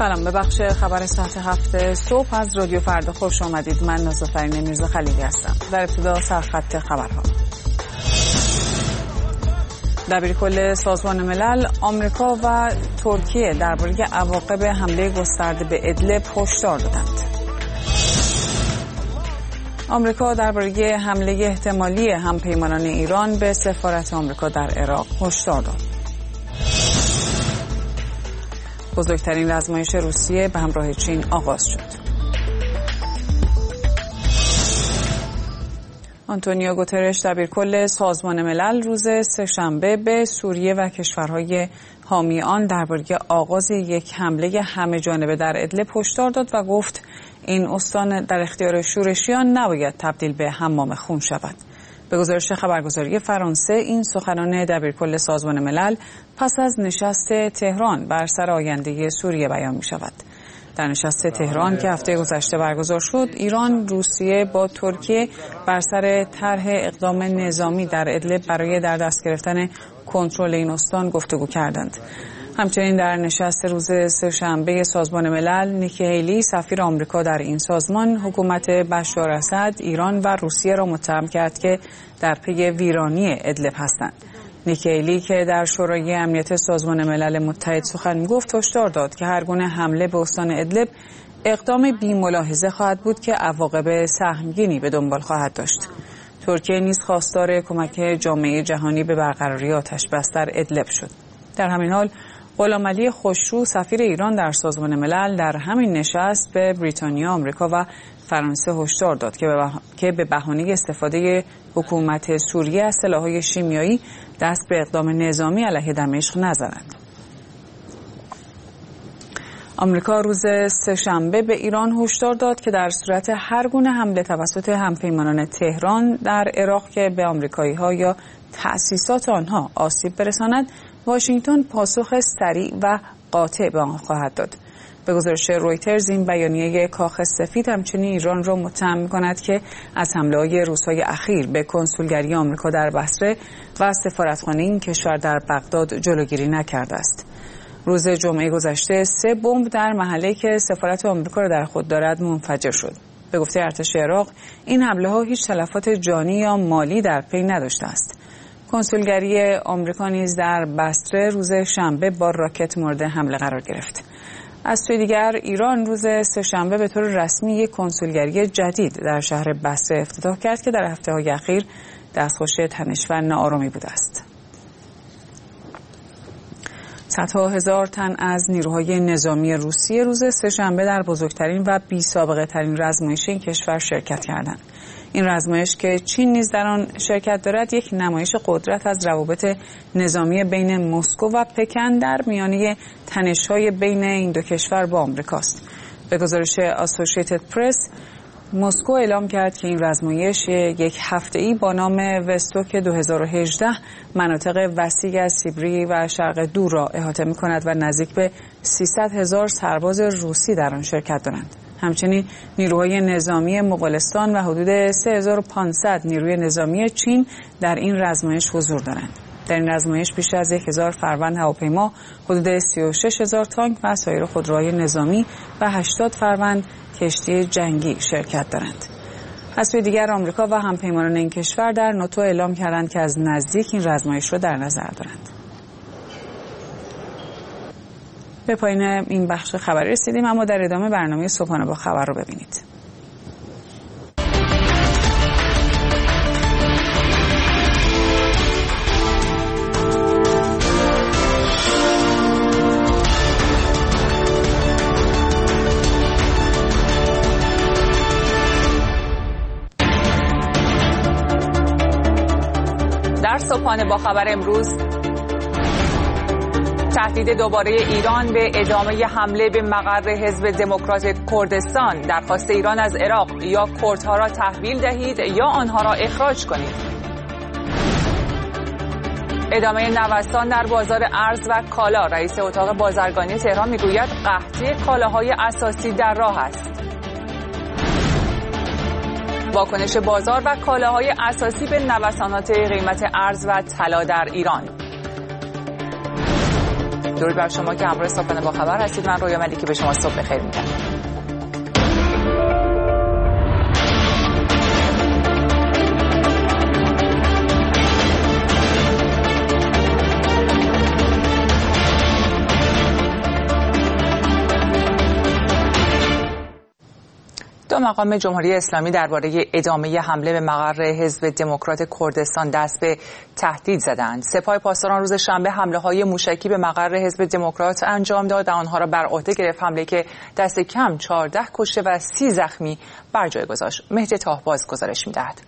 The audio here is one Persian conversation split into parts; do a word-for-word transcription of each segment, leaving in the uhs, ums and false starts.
سلام، به بخش خبر ساعت هفت صبح از رادیو فردا خوش آمدید. من نازافرین میرزا خلیلی هستم. در ابتدا سرخط خبرها. دبیرکل سازمان ملل، آمریکا و ترکیه درباره عواقب حمله گسترده به ادلب هشدار دادند. آمریکا درباره حمله احتمالی همپیمانان ایران به سفارت آمریکا در عراق هشدار داد. بزرگترین رزمایش روسیه به همراه چین آغاز شد. آنتونیو گوترش دبیرکل سازمان ملل روز سه‌شنبه به سوریه و کشورهای حامی آن درباره آغاز یک حمله همه جانبه در ادلب هشدار داد و گفت این استان در اختیار شورشیان نباید تبدیل به حمام خون شود. به گزارش خبرگزاری فرانسه، این سخنان دبیرکل سازمان ملل پس از نشست تهران بر سر آینده سوریه بیان می شود. در نشست تهران که هفته گذشته برگزار شد، ایران، روسیه با ترکیه بر سر طرح اقدام نظامی در ادلب برای در دست گرفتن کنترل این استان گفتگو کردند. همچنین در نشست روز سه‌شنبه سازمان ملل، نیکی هیلی سفیر آمریکا در این سازمان حکومت بشار اسد، ایران و روسیه را متهم کرد که در پی ویرانی ادلب هستند. نیکی هیلی که در شورای امنیت سازمان ملل متحد سخن می‌گفت، هشدار داد که هر گونه حمله به استان ادلب اقدام بی‌ملاحظه خواهد بود که عواقب سهمگینی به دنبال خواهد داشت. ترکیه نیز خواستار کمک جامعه جهانی به برقراری آتش بس در ادلب شد. در همین حال غلامعلی خوشرو سفیر ایران در سازمان ملل در همین نشست به بریتانیا، آمریکا و فرانسه هشدار داد که به بهانه استفاده حکومت سوریه از سلاح‌های شیمیایی دست به اقدام نظامی علیه دمشق نزنند. آمریکا روز سه‌شنبه به ایران هشدار داد که در صورت هر گونه حمله توسط همپیمانان تهران در عراق که به آمریکایی‌ها یا تأسیسات آنها آسیب برساند، واشنگتن پاسخ سریع و قاطع به آن خواهد داد. به گزارش رویترز، این بیانیه کاخ سفید همچنین ایران را متهم می‌کند که از حمله‌های روزهای اخیر به کنسولگری آمریکا در بصره و سفارتخانه این کشور در بغداد جلوگیری نکرده است. روز جمعه گذشته سه بمب در محله‌ای که سفارت آمریکا را در خود دارد منفجر شد. به گفته ارتش عراق، این حمله‌ها هیچ تلفات جانی یا مالی در پی نداشته است. کنسولگری آمریکا نیز در بصره روز شنبه با راکت مورد حمله قرار گرفت. از سوی دیگر، ایران روز سه‌شنبه به طور رسمی یک کنسولگری جدید در شهر بصره افتتاح کرد که در هفته‌های اخیر دستخوش تنش و ناآرامی بوده است. صدها هزار تن از نیروهای نظامی روسیه روز سه‌شنبه در بزرگترین و بی‌سابقه ترین رزمایش این کشور شرکت کردند. این رزمایش که چین نیز در آن شرکت دارد، یک نمایش قدرت از روابط نظامی بین مسکو و پکن در میانه تنش‌های بین این دو کشور با آمریکاست. به گزارش آسوشیتد پرس، مسکو اعلام کرد که این رزمایش یک هفته‌ای با نام وستوک دو هزار و هجده مناطق وسیعی از سیبری و شرق دور را احاطه می‌کند و نزدیک به سیصد هزار سرباز روسی در آن شرکت دارند. همچنین نیروهای نظامی مغولستان و حدود سه هزار و پانصد نیروی نظامی چین در این رزمایش حضور دارند. در این رزمایش بیش از هزار فروند هواپیما، حدود سی و شش هزار تانک و سایر خودروهای نظامی و هشتاد فروند کشتی جنگی شرکت دارند. از سوی دیگر، آمریکا و همپیمانان این کشور در ناتو اعلام کردند که از نزدیک این رزمایش را در نظر دارند. به پایان این بخش خبری رسیدیم، اما در ادامه برنامه صبحانه با خبر رو ببینید. در صبحانه با خبر امروز، تهدید دوباره ایران به ادامه حمله به مقر حزب دموکرات کردستان، درخواست ایران از عراق یا کردها را تحویل دهید یا آنها را اخراج کنید. ادامه نوسان در بازار ارز و کالا، رئیس اتاق بازرگانی تهران میگوید قحطی کالاهای اساسی در راه است. واکنش بازار و کالاهای اساسی به نوسانات قیمت ارز و طلا در ایران. درود بر شما که همراه صبحانه با خبر هستید. من رویا ملیکی به شما صبح بخیر میگم. دو مقام جمهوری اسلامی درباره ادامه حمله به مقر حزب دموکرات کردستان دست به تهدید زدند. سپاه پاسداران روز شنبه حمله‌های موشکی به مقر حزب دموکرات انجام داد و آنها را بر عهده گرفت، حمله که دست کم چهارده کشته و سی زخمی بر جای گذاشت. مهدی طاهباز گزارش می‌دهد.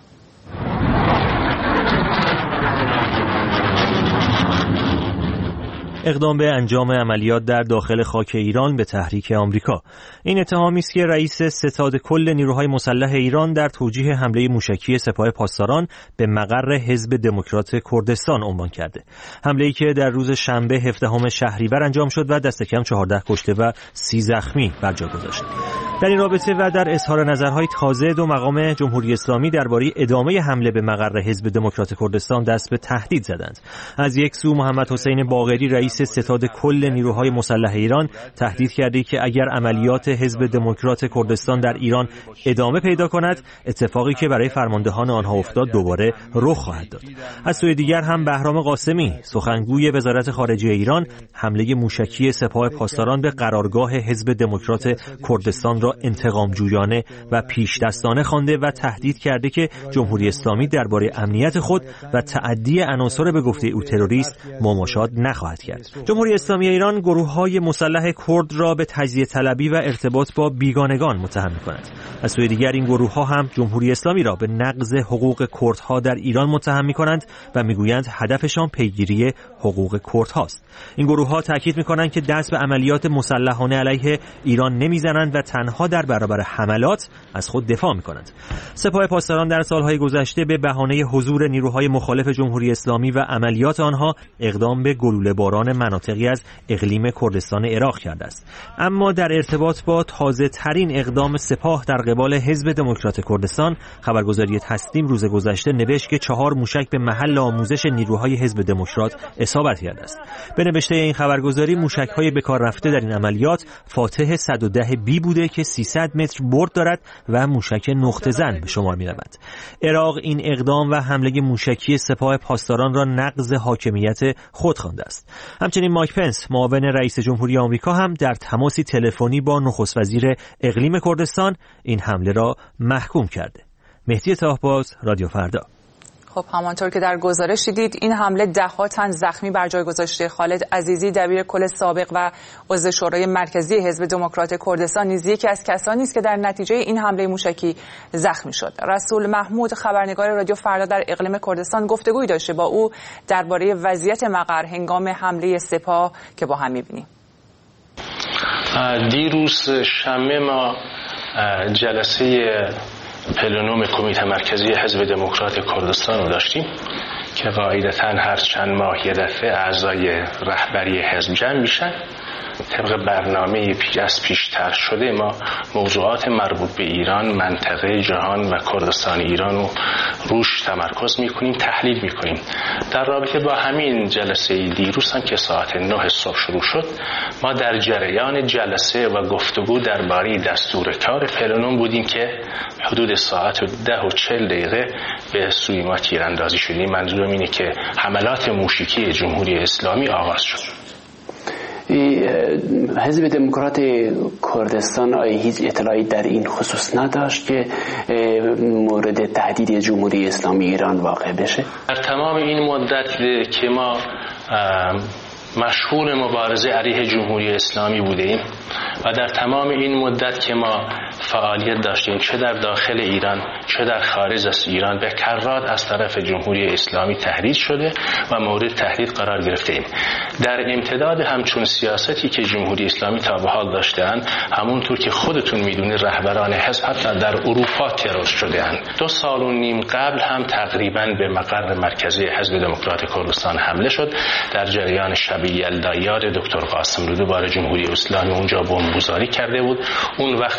اقدام به انجام عملیات در داخل خاک ایران به تحریک آمریکا. این اتهامی است که رئیس ستاد کل نیروهای مسلح ایران در توجیه حمله موشکی سپاه پاسداران به مقر حزب دموکرات کردستان عنوان کرده. حمله‌ای که در روز شنبه هفدهم شهریور انجام شد و دست کم چهارده کشته و سی زخمی بر جا گذاشت. در این رابطه و در اظهار نظرهای تازه، دو مقام جمهوری اسلامی درباره ادامه حمله به مقر حزب دموکرات کردستان دست به تهدید زدند. از یک سو محمد حسین باقری رئیس ستاد کل نیروهای مسلح ایران تهدید کرده که اگر عملیات حزب دموکرات کردستان در ایران ادامه پیدا کند، اتفاقی که برای فرماندهان آنها افتاد دوباره رخ خواهد داد. از سوی دیگر هم بهرام قاسمی سخنگوی وزارت خارجه ایران حمله موشکی سپاه پاسداران به قرارگاه حزب دموکرات کردستان را انتقام جویانه و پیش دستانه خوانده و تهدید کرده که جمهوری اسلامی درباره امنیت خود و تعدی عناصر به گفته او تروریست مماشات نخواهد کرد. جمهوری اسلامی ایران گروه‌های مسلح کرد را به تجزیه طلبی و ارتباط با بیگانگان متهم می‌کند. از سوی دیگر این گروه‌ها هم جمهوری اسلامی را به نقض حقوق کردها در ایران متهم می‌کنند و می‌گویند هدفشان پیگیری حقوق کردهاست. این گروه‌ها تاکید می‌کنند که دست به عملیات مسلحانه علیه ایران نمی‌زنند و تنها در برابر حملات از خود دفاع می‌کنند. سپاه پاسداران در سال‌های گذشته به بهانه حضور نیروهای مخالف جمهوری اسلامی و عملیات آنها اقدام به گلوله‌باران مناطقی از اقلیم کردستان عراق کرده است. اما در ارتباط با تازه ترین اقدام سپاه در قبال حزب دموکرات کردستان، خبرگزاری تسنیم روز گذشته نوشت که چهار موشک به محل آموزش نیروهای حزب دموکرات اصابت کرده است. به نوشته این خبرگزاری، موشک‌های به کار رفته در این عملیات فاتح صد و ده بی بوده که سیصد متر برد دارد و موشک نقطه زن به شمار می‌رود. عراق این اقدام و حمله موشکی سپاه پاسداران را نقض حاکمیت خود خوانده است. همچنین مایک پنس، معاون رئیس جمهوری آمریکا، هم در تماسی تلفنی با نخست وزیر اقلیم کردستان این حمله را محکوم کرده. مهدی طاهباز، رادیو فردا. خب همانطور که در گزارش دیدید، این حمله ده ها تن زخمی بر جای گذاشته. خالد عزیزی، دبیر کل سابق و عضو شورای مرکزی حزب دموکرات کردستان، نیز یکی از کسانی است که در نتیجه این حمله موشکی زخمی شد. رسول محمود، خبرنگار رادیو فردا در اقلیم کردستان، گفتگویی داشته با او درباره وضعیت مقر هنگام حمله سپاه که با هم می‌بینیم. دیروز شنبه ما جلسه پلنوم کمیته مرکزی حزب دموکرات کردستان رو داشتیم که قاعدتاً هر چند ماه یه دفعه اعضای رهبری حزب جمع میشن. طبق برنامه از پیشتر شده ما موضوعات مربوط به ایران، منطقه، جهان و کردستان ایران رو روش تمرکز میکنیم، تحلیل میکنیم. در رابطه با همین جلسه دیروز هم که ساعت نه صبح شروع شد، ما در جریان جلسه و گفتگو درباره دستور کار پلنوم بودیم که حدود ساعت ده و چل دقیقه به سوی ما تیراندازی شدیم. منظورم اینه که حملات موشکی جمهوری اسلامی آغاز شد. حزب دموکرات کردستان آیا هیچ اطلاعی در این خصوص نداشت که مورد تهدید جمهوری اسلامی ایران واقع بشه؟ در تمام این مدت که ما مشغول مبارزه علیه جمهوری اسلامی بودیم و در تمام این مدت که ما فعالیت داشتیم، چه در داخل ایران چه در خارج از ایران، به کرات از طرف جمهوری اسلامی تهدید شده و مورد تهدید قرار گرفتیم. در امتداد همچون سیاستی که جمهوری اسلامی تا به حال داشته‌اند، همونطور که خودتون میدونید رهبران حزب حتی در اروپا ترور شده‌اند. دو سال و نیم قبل هم تقریباً به مقر مرکزی حزب دموکرات کردستان حمله شد. در جریان شب یلدا یاد دکتر قاسم رو دوباره جمهوری اسلامی اونجا بمبگذاری کرده بود. اون وقت هم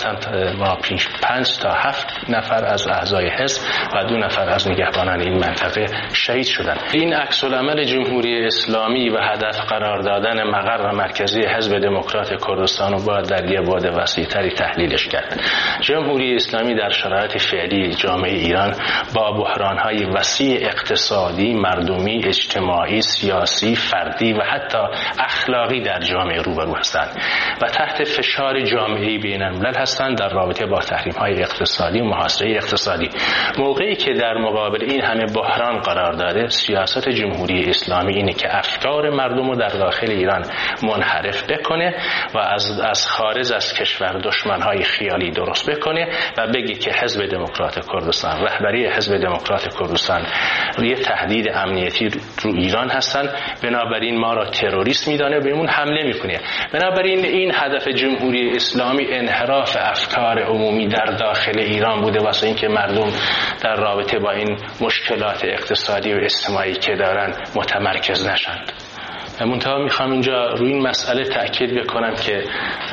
ما پنج تا هفت نفر از اعضای حزب و دو نفر از نگهبانان این منطقه شهید شدند. این عکس العمل جمهوری اسلامی و هدف قرار دادن مقر مرکزی حزب دموکرات کردستان رو باید در یه بعد وسیع‌تری تحلیلش کرد. جمهوری اسلامی در شرایط فعلی جامعه ایران با بحران‌های وسیع اقتصادی، مردمی، اجتماعی، سیاسی، فردی و حتی اخلاقی در جامعه روبرو هستند و تحت فشار جامعه بین‌الملل هستند در رابطه با تحریم‌های اقتصادی و محاصره اقتصادی. موقعی که در مقابل این همه بحران قرار داده، سیاست جمهوری اسلامی اینه که افکار مردم رو در داخل ایران منحرف بکنه و از از خارج از کشور دشمن‌های خیالی درست بکنه و بگه که حزب دموکرات کردستان، رهبری حزب دموکرات کردستان یه تهدید امنیتی رو ایران هستن، بنابراین ما را تروریست میدانه، بهمون حمله میکنه. بنابراین این هدف جمهوری اسلامی انحراف افکار عمومی در داخل ایران بوده واسه اینکه مردم در رابطه با این مشکلات اقتصادی و اجتماعی که دارن متمرکز نشند. منتها میخوام اینجا روی این مسئله تأکید بکنم که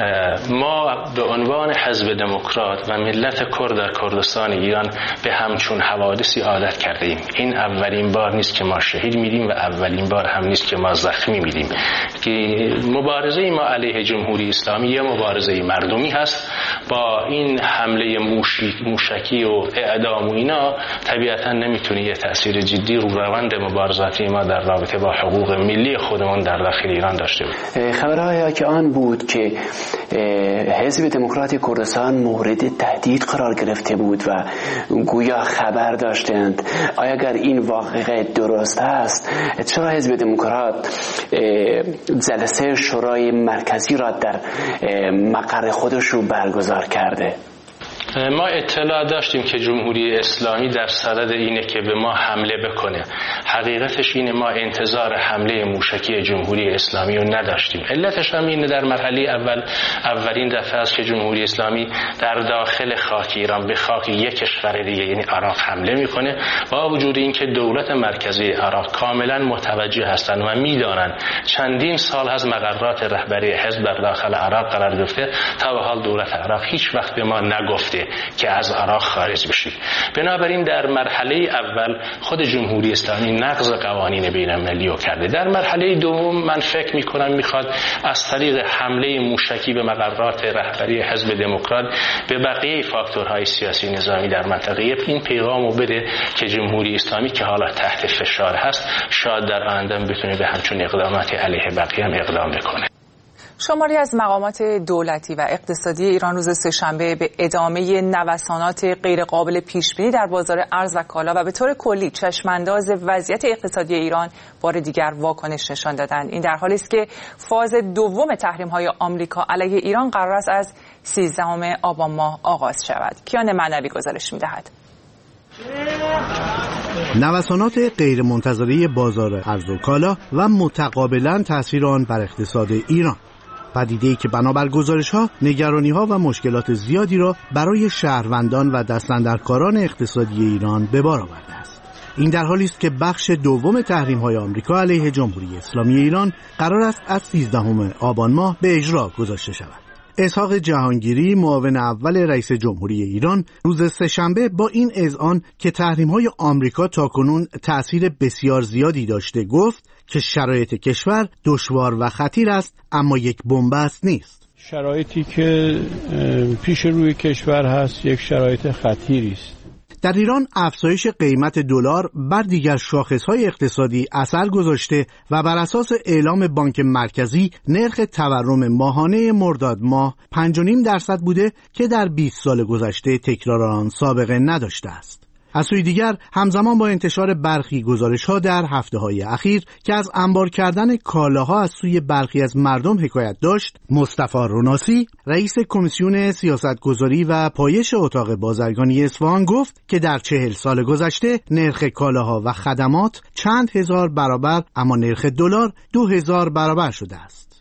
ما به عنوان حزب دموکرات و ملت کرد در کردستان ایران به همچون حوادثی عادت کرده ایم. این اولین بار نیست که ما شهید میدیم و اولین بار هم نیست که ما زخمی میدیم. که مبارزه ما علیه جمهوری اسلامی یه مبارزه مردمی هست. با این حمله موشی، موشکی و اعدام و اینا طبیعتا نمیتونه یه تأثیر جدی رو روند مبارزاتی ما در رابطه با حقوق ملی خودمون در داخل ایران داشته بود. خبرهای که آن بود که حزب دموکرات کردستان مورد تهدید قرار گرفته بود و گویا خبر داشتند. آیا اگر این واقعه درست است، چرا حزب دموکرات جلسه شورای مرکزی را در مقر خودش رو برگزار کرده؟ ما اطلاع داشتیم که جمهوری اسلامی در صدد اینه که به ما حمله بکنه. حقیقتش اینه ما انتظار حمله موشکی جمهوری اسلامی رو نداشتیم. علتش هم اینه در مرحله اول اولین دفعه است که جمهوری اسلامی در داخل خاک ایران به خاک یک کشور دیگه یعنی عراق حمله میکنه. با وجود اینکه دولت مرکزی عراق کاملا متوجه هستند و میدانند چندین سال از مقررات رهبری حزب در داخل عراق قرار گرفته، تا به حال دولت عراق هیچ وقت به ما نگفته که از عراق خارج بشید. بنابراین در مرحله اول خود جمهوری اسلامی نقض قوانین بین‌المللی رو کرده. در مرحله دوم من فکر می‌کنم میخواد از طریق حمله موشکی به مقررات رهبری حزب دموکرات به بقیه فاکتورهای سیاسی نظامی در منطقه این پیغام رو بده که جمهوری اسلامی که حالا تحت فشار هست شاید در آینده بتونه به همچون اقدامات علیه بقیه هم اقدام بکنه. شماری از مقامات دولتی و اقتصادی ایران روز سه‌شنبه به ادامه نوسانات غیرقابل پیش‌بینی در بازار ارز و کالا و به طور کلی چشمانداز وضعیت اقتصادی ایران بار دیگر واکنش نشان دادند. این در حالی است که فاز دوم تحریم‌های آمریکا علیه ایران قرار است از سیزدهم آبان ماه آغاز شود. کیان معنوی گزارش می‌دهد. نوسانات غیرمنتظره بازار ارز و کالا و متقابلاً تأثیر آن بر اقتصاد ایران، پدیده‌ای که بنابر گزارش‌ها نگرانی‌ها و مشکلات زیادی را برای شهروندان و دستاندرکاران اقتصادی ایران به بار آورده است. این در حالی است که بخش دوم تحریم‌های آمریکا علیه جمهوری اسلامی ایران قرار است از سیزدهم آبان ماه به اجرا گذاشته شود. اسحاق جهانگیری، معاون اول رئیس جمهوری ایران، روز سه‌شنبه با این اذعان که تحریم‌های آمریکا تاکنون تأثیر بسیار زیادی داشته گفت که شرایط کشور دشوار و خطیر است، اما یک بن‌بست نیست. شرایطی که پیش روی کشور هست یک شرایط خطیری است. در ایران افزایش قیمت دلار بر دیگر شاخص‌های اقتصادی اثر گذاشته و بر اساس اعلام بانک مرکزی نرخ تورم ماهانه مرداد ماه پنج و نیم درصد بوده که در بیست سال گذشته تکرار آن سابقه نداشته است. از سوی دیگر همزمان با انتشار برخی گزارش‌ها در هفته‌های اخیر که از انبار کردن کالاها از سوی برخی از مردم حکایت داشت، مصطفی روناسی، رئیس کمیسیون سیاستگذاری و پایش اتاق بازرگانی اصفهان گفت که در چهل سال گذشته نرخ کالاها و خدمات چند هزار برابر، اما نرخ دلار دو هزار برابر شده است.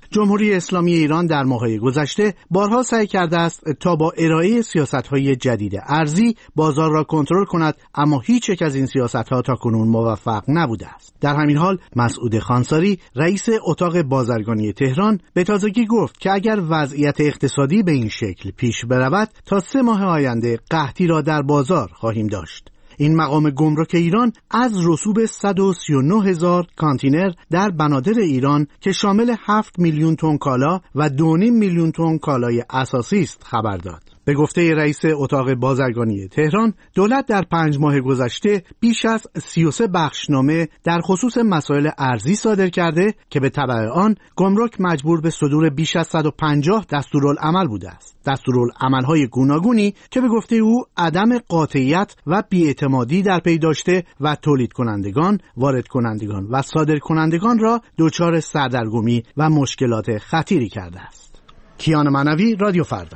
جمهوری اسلامی ایران در ماه‌های گذشته بارها سعی کرده است تا با ارائه سیاست‌های جدید ارزی بازار را کنترل کند، اما هیچ یک از این سیاست‌ها تاکنون موفق نبوده است. در همین حال مسعود خانساری رئیس اتاق بازرگانی تهران به تازگی گفت که اگر وضعیت اقتصادی به این شکل پیش برود تا سه ماه آینده قحطی را در بازار خواهیم داشت. این مقام گمرک ایران از رسوب صد و سی و نه هزار کانتینر در بنادر ایران که شامل هفت میلیون تن کالا و دو و نیم میلیون تن کالای اساسی است خبر داد. به گفته رئیس اتاق بازرگانی تهران، دولت در پنج ماه گذشته بیش از سی و سه بخشنامه در خصوص مسائل ارزی صادر کرده که به تبع آن گمرک مجبور به صدور بیش از صد و پنجاه دستورالعمل بوده است. دستورالعمل‌های گوناگونی که به گفته او عدم قاطعیت و بی‌اعتمادی در پی داشته و تولید کنندگان، وارد کنندگان و صادر کنندگان را دچار سردرگمی و مشکلات خطیری کرده است. کیان معنوی، رادیو فردا.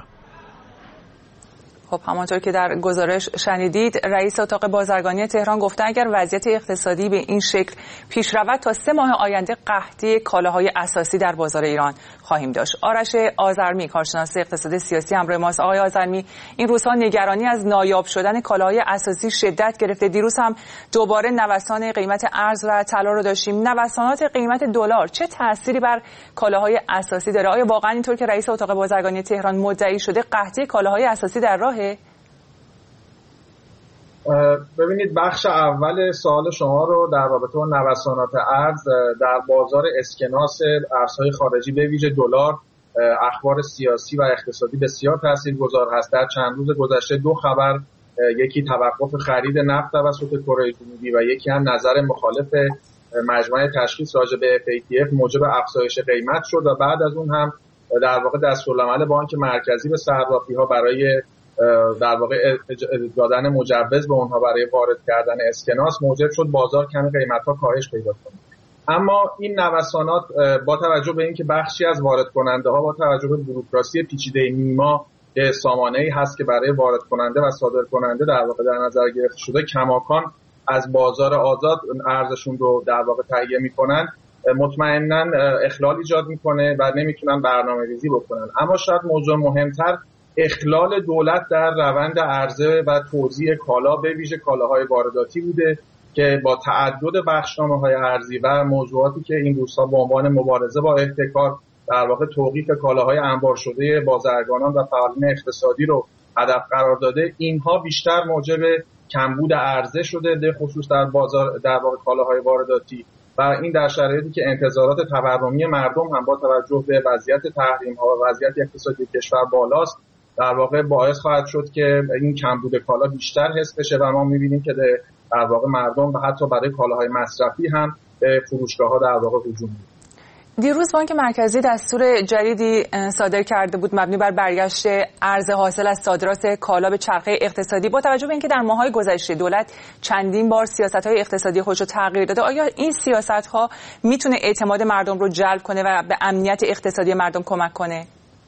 خب همانطور که در گزارش شنیدید، رئیس اتاق بازرگانی تهران گفته اگر وضعیت اقتصادی به این شکل پیش رود تا سه ماه آینده قحطی کالاهای اساسی در بازار ایران خواهیم داشت. آرش آذرمی، کارشناس اقتصاد سیاسی همراه ماست. آقای آذرمی، این روزها نگرانی از نایاب شدن کالاهای اساسی شدت گرفته. دیروز هم دوباره نوسان قیمت ارز و طلا رو داشتیم. نوسانات قیمت دلار چه تأثیری بر کالاهای اساسی داره؟ آیا واقعا اینطور که رئیس اتاق بازرگانی تهران مدعی شده قحطی کالاهای اساسی در راهه؟ ببینید، بخش اول سوال شما رو در رابطه با نوسانات ارز در بازار اسکناس ارزهای خارجی به ویژه دلار، اخبار سیاسی و اقتصادی بسیار تاثیرگذار هست. در چند روز گذشته دو خبر، یکی توقف خرید نفت توسط کره جنوبی و یکی هم نظر مخالف مجمع تشخیص راجع به اف ای تی اف موجب افزایش قیمت شد و بعد از اون هم در واقع دستورالعمل بانک مرکزی به صرافی‌ها برای در واقع دادن مجوز به اونها برای وارد کردن اسکناس موجب شد بازار کمی قیمت‌ها کاهش پیدا کنه. اما این نوسانات با توجه به اینکه بخشی از وارد کننده‌ها با توجه به بوروکراسی پیچیده نیما که سامانه‌ای هست که برای وارد کننده و صادر کننده در واقع در نظر گرفته شده، کماکان از بازار آزاد ارزشون رو در واقع تهیه می‌کنن، مطمئناً اخلال ایجاد می‌کنه و نمی‌تونن برنامه‌ریزی بکنن. اما شاید موضوع مهمتر اخلال دولت در روند عرضه و توزیع کالا به ویژه کالاهای وارداتی بوده که با تعدد بخشنامه‌های ارزی و موضوعاتی که این روزها به عنوان مبارزه با احتکار در واقع توقیف کالاهای انبار شده بازرگانان و فعالین اقتصادی رو هدف قرار داده، اینها بیشتر موجب کمبود عرضه شده به خصوص در بازار در واقع کالاهای وارداتی و این در شرایطی که انتظارات تورمی مردم هم با توجه به وضعیت تحریم‌ها و وضعیت اقتصادی کشور بالاست، در واقع باعث خواهد شد که این کمبود کالا بیشتر حس بشه و ما می‌بینیم که در واقع مردم و حتی برای کالاهای مصرفی هم به فروشگاه‌ها در واقع هجوم می‌کنند. دیروز بانک مرکزی دستور جدیدی صادر کرده بود مبنی بر برگشت ارز حاصل از صادرات کالا به چرخه اقتصادی. با توجه به اینکه در ماه‌های گذشته دولت چندین بار سیاست‌های اقتصادی خودش رو تغییر داده، آیا این سیاست‌ها میتونه اعتماد مردم رو جلب کنه و به امنیت اقتصادی مردم کمک کنه؟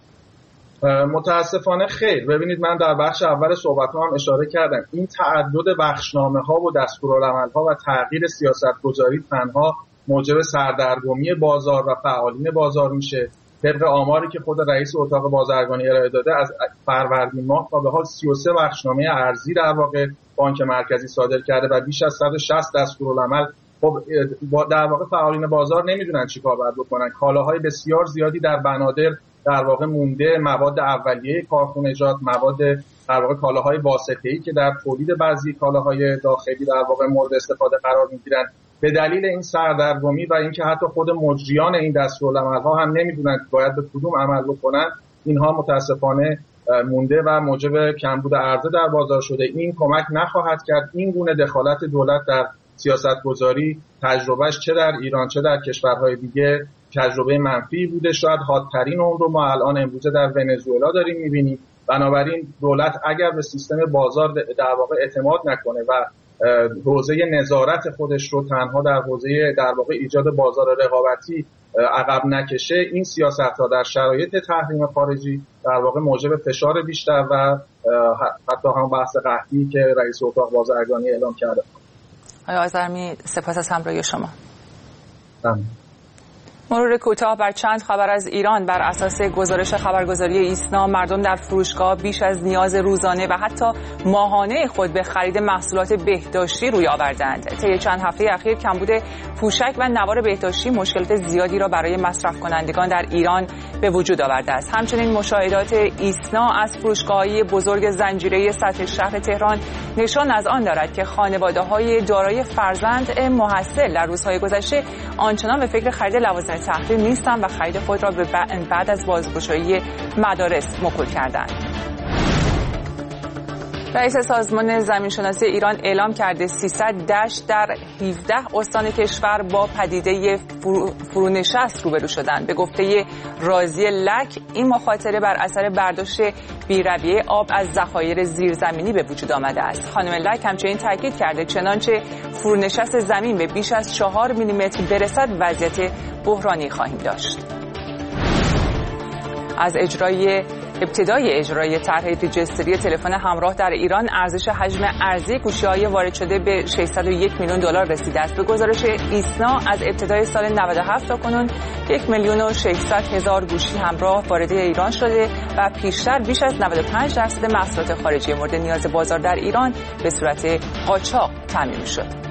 متاسفانه خیر. ببینید، من در بخش اول صحبت‌ها هم اشاره کردم این تعدد بخشنامه‌ها و دستورالعمل‌ها و تغییر سیاست‌گذاری تنها موجب سردرگمی بازار و فعالین بازار میشه. طبق آماری که خود رئیس اتاق بازرگانی ارائه داده، از فروردین ماه تا به حال سی و سه بخشنامه ارزی در واقع بانک مرکزی صادر کرده و بیش از صد و شصت دستورالعمل. خب در واقع فعالین بازار نمیدونن چیکار باید بکنن. کالاهای بسیار زیادی در بنادر در واقع مونده، مواد اولیه کارخانجات، مواد در واقع کالاهای واسطه‌ای که در تولید بعضی کالاهای داخلی در واقع مورد استفاده قرار میگیرن. به دلیل این سردرگمی و اینکه حتی خود مجریان این دستورالعمل‌ها هم نمیدونن باید به کدوم عمل بکنن، اینها متاسفانه مونده و موجب کمبود عرضه در بازار شده. این کمک نخواهد کرد. این گونه دخالت دولت در سیاست‌گذاری تجربهش چه در ایران چه در کشورهای دیگه تجربه منفی بوده. شاید حادترین اون رو ما الان امروزه در ونزوئلا داریم می‌بینیم. بنابراین دولت اگر به سیستم بازار در واقع اعتماد نکنه و حوزه نظارت خودش رو تنها در حوزه در واقع ایجاد بازار رقابتی عقب نکشه، این سیاست‌ها در شرایط تحریم خارجی در واقع موجب فشار بیشتر و حتی هم بحث قحطی که رئیس اتاق بازرگانی اعلام کرده. آقای آذرمی، سپاس از همراهی شما. ممنون. مرور کوتاه بر چند خبر از ایران. بر اساس گزارش خبرگزاری ایسنا، مردم در فروشگاه بیش از نیاز روزانه و حتی ماهانه خود به خرید محصولات بهداشتی روی آوردند. طی چند هفته اخیر کمبود پوشک و نوار بهداشتی مشکلات زیادی را برای مصرف کنندگان در ایران به وجود آورده است. همچنین مشاهدات ایسنا از فروشگاه‌های بزرگ زنجیره سطح شهر تهران نشان از آن دارد که خانواده‌های دارای فرزند محصل در روزهای گذشته آنچنان به فکر خرید لوازم تحریر نیستند و خرید خود را به بعد از بازگشایی مدارس موکول کردند. رئیس سازمان زمینشناسی ایران اعلام کرده سیصد دشت در هفده استان کشور با پدیده فرونشست روبرو شدند. به گفته راضیه لک، این مخاطره بر اثر برداشت بی‌رویه آب از ذخایر زیرزمینی به وجود آمده است. خانم لک همچنین تاکید کرده چنانچه فرونشست زمین به بیش از چهار میلیمتر برسد وضعیت بحرانی خواهیم داشت. از اجرای ابتدای اجرای طرح ریجستری تلفن همراه در ایران، ارزش حجم ارزی گوشی‌های وارد شده به ششصد و یک میلیون دلار رسیده است. به گزارش ایسنا از ابتدای سال نود و هفت تا کنون یک میلیون و ششصد هزار گوشی همراه وارد ایران شده و پیشتر بیش از نود و پنج درصد محصولات خارجی مورد نیاز بازار در ایران به صورت قاچاق تامین شد.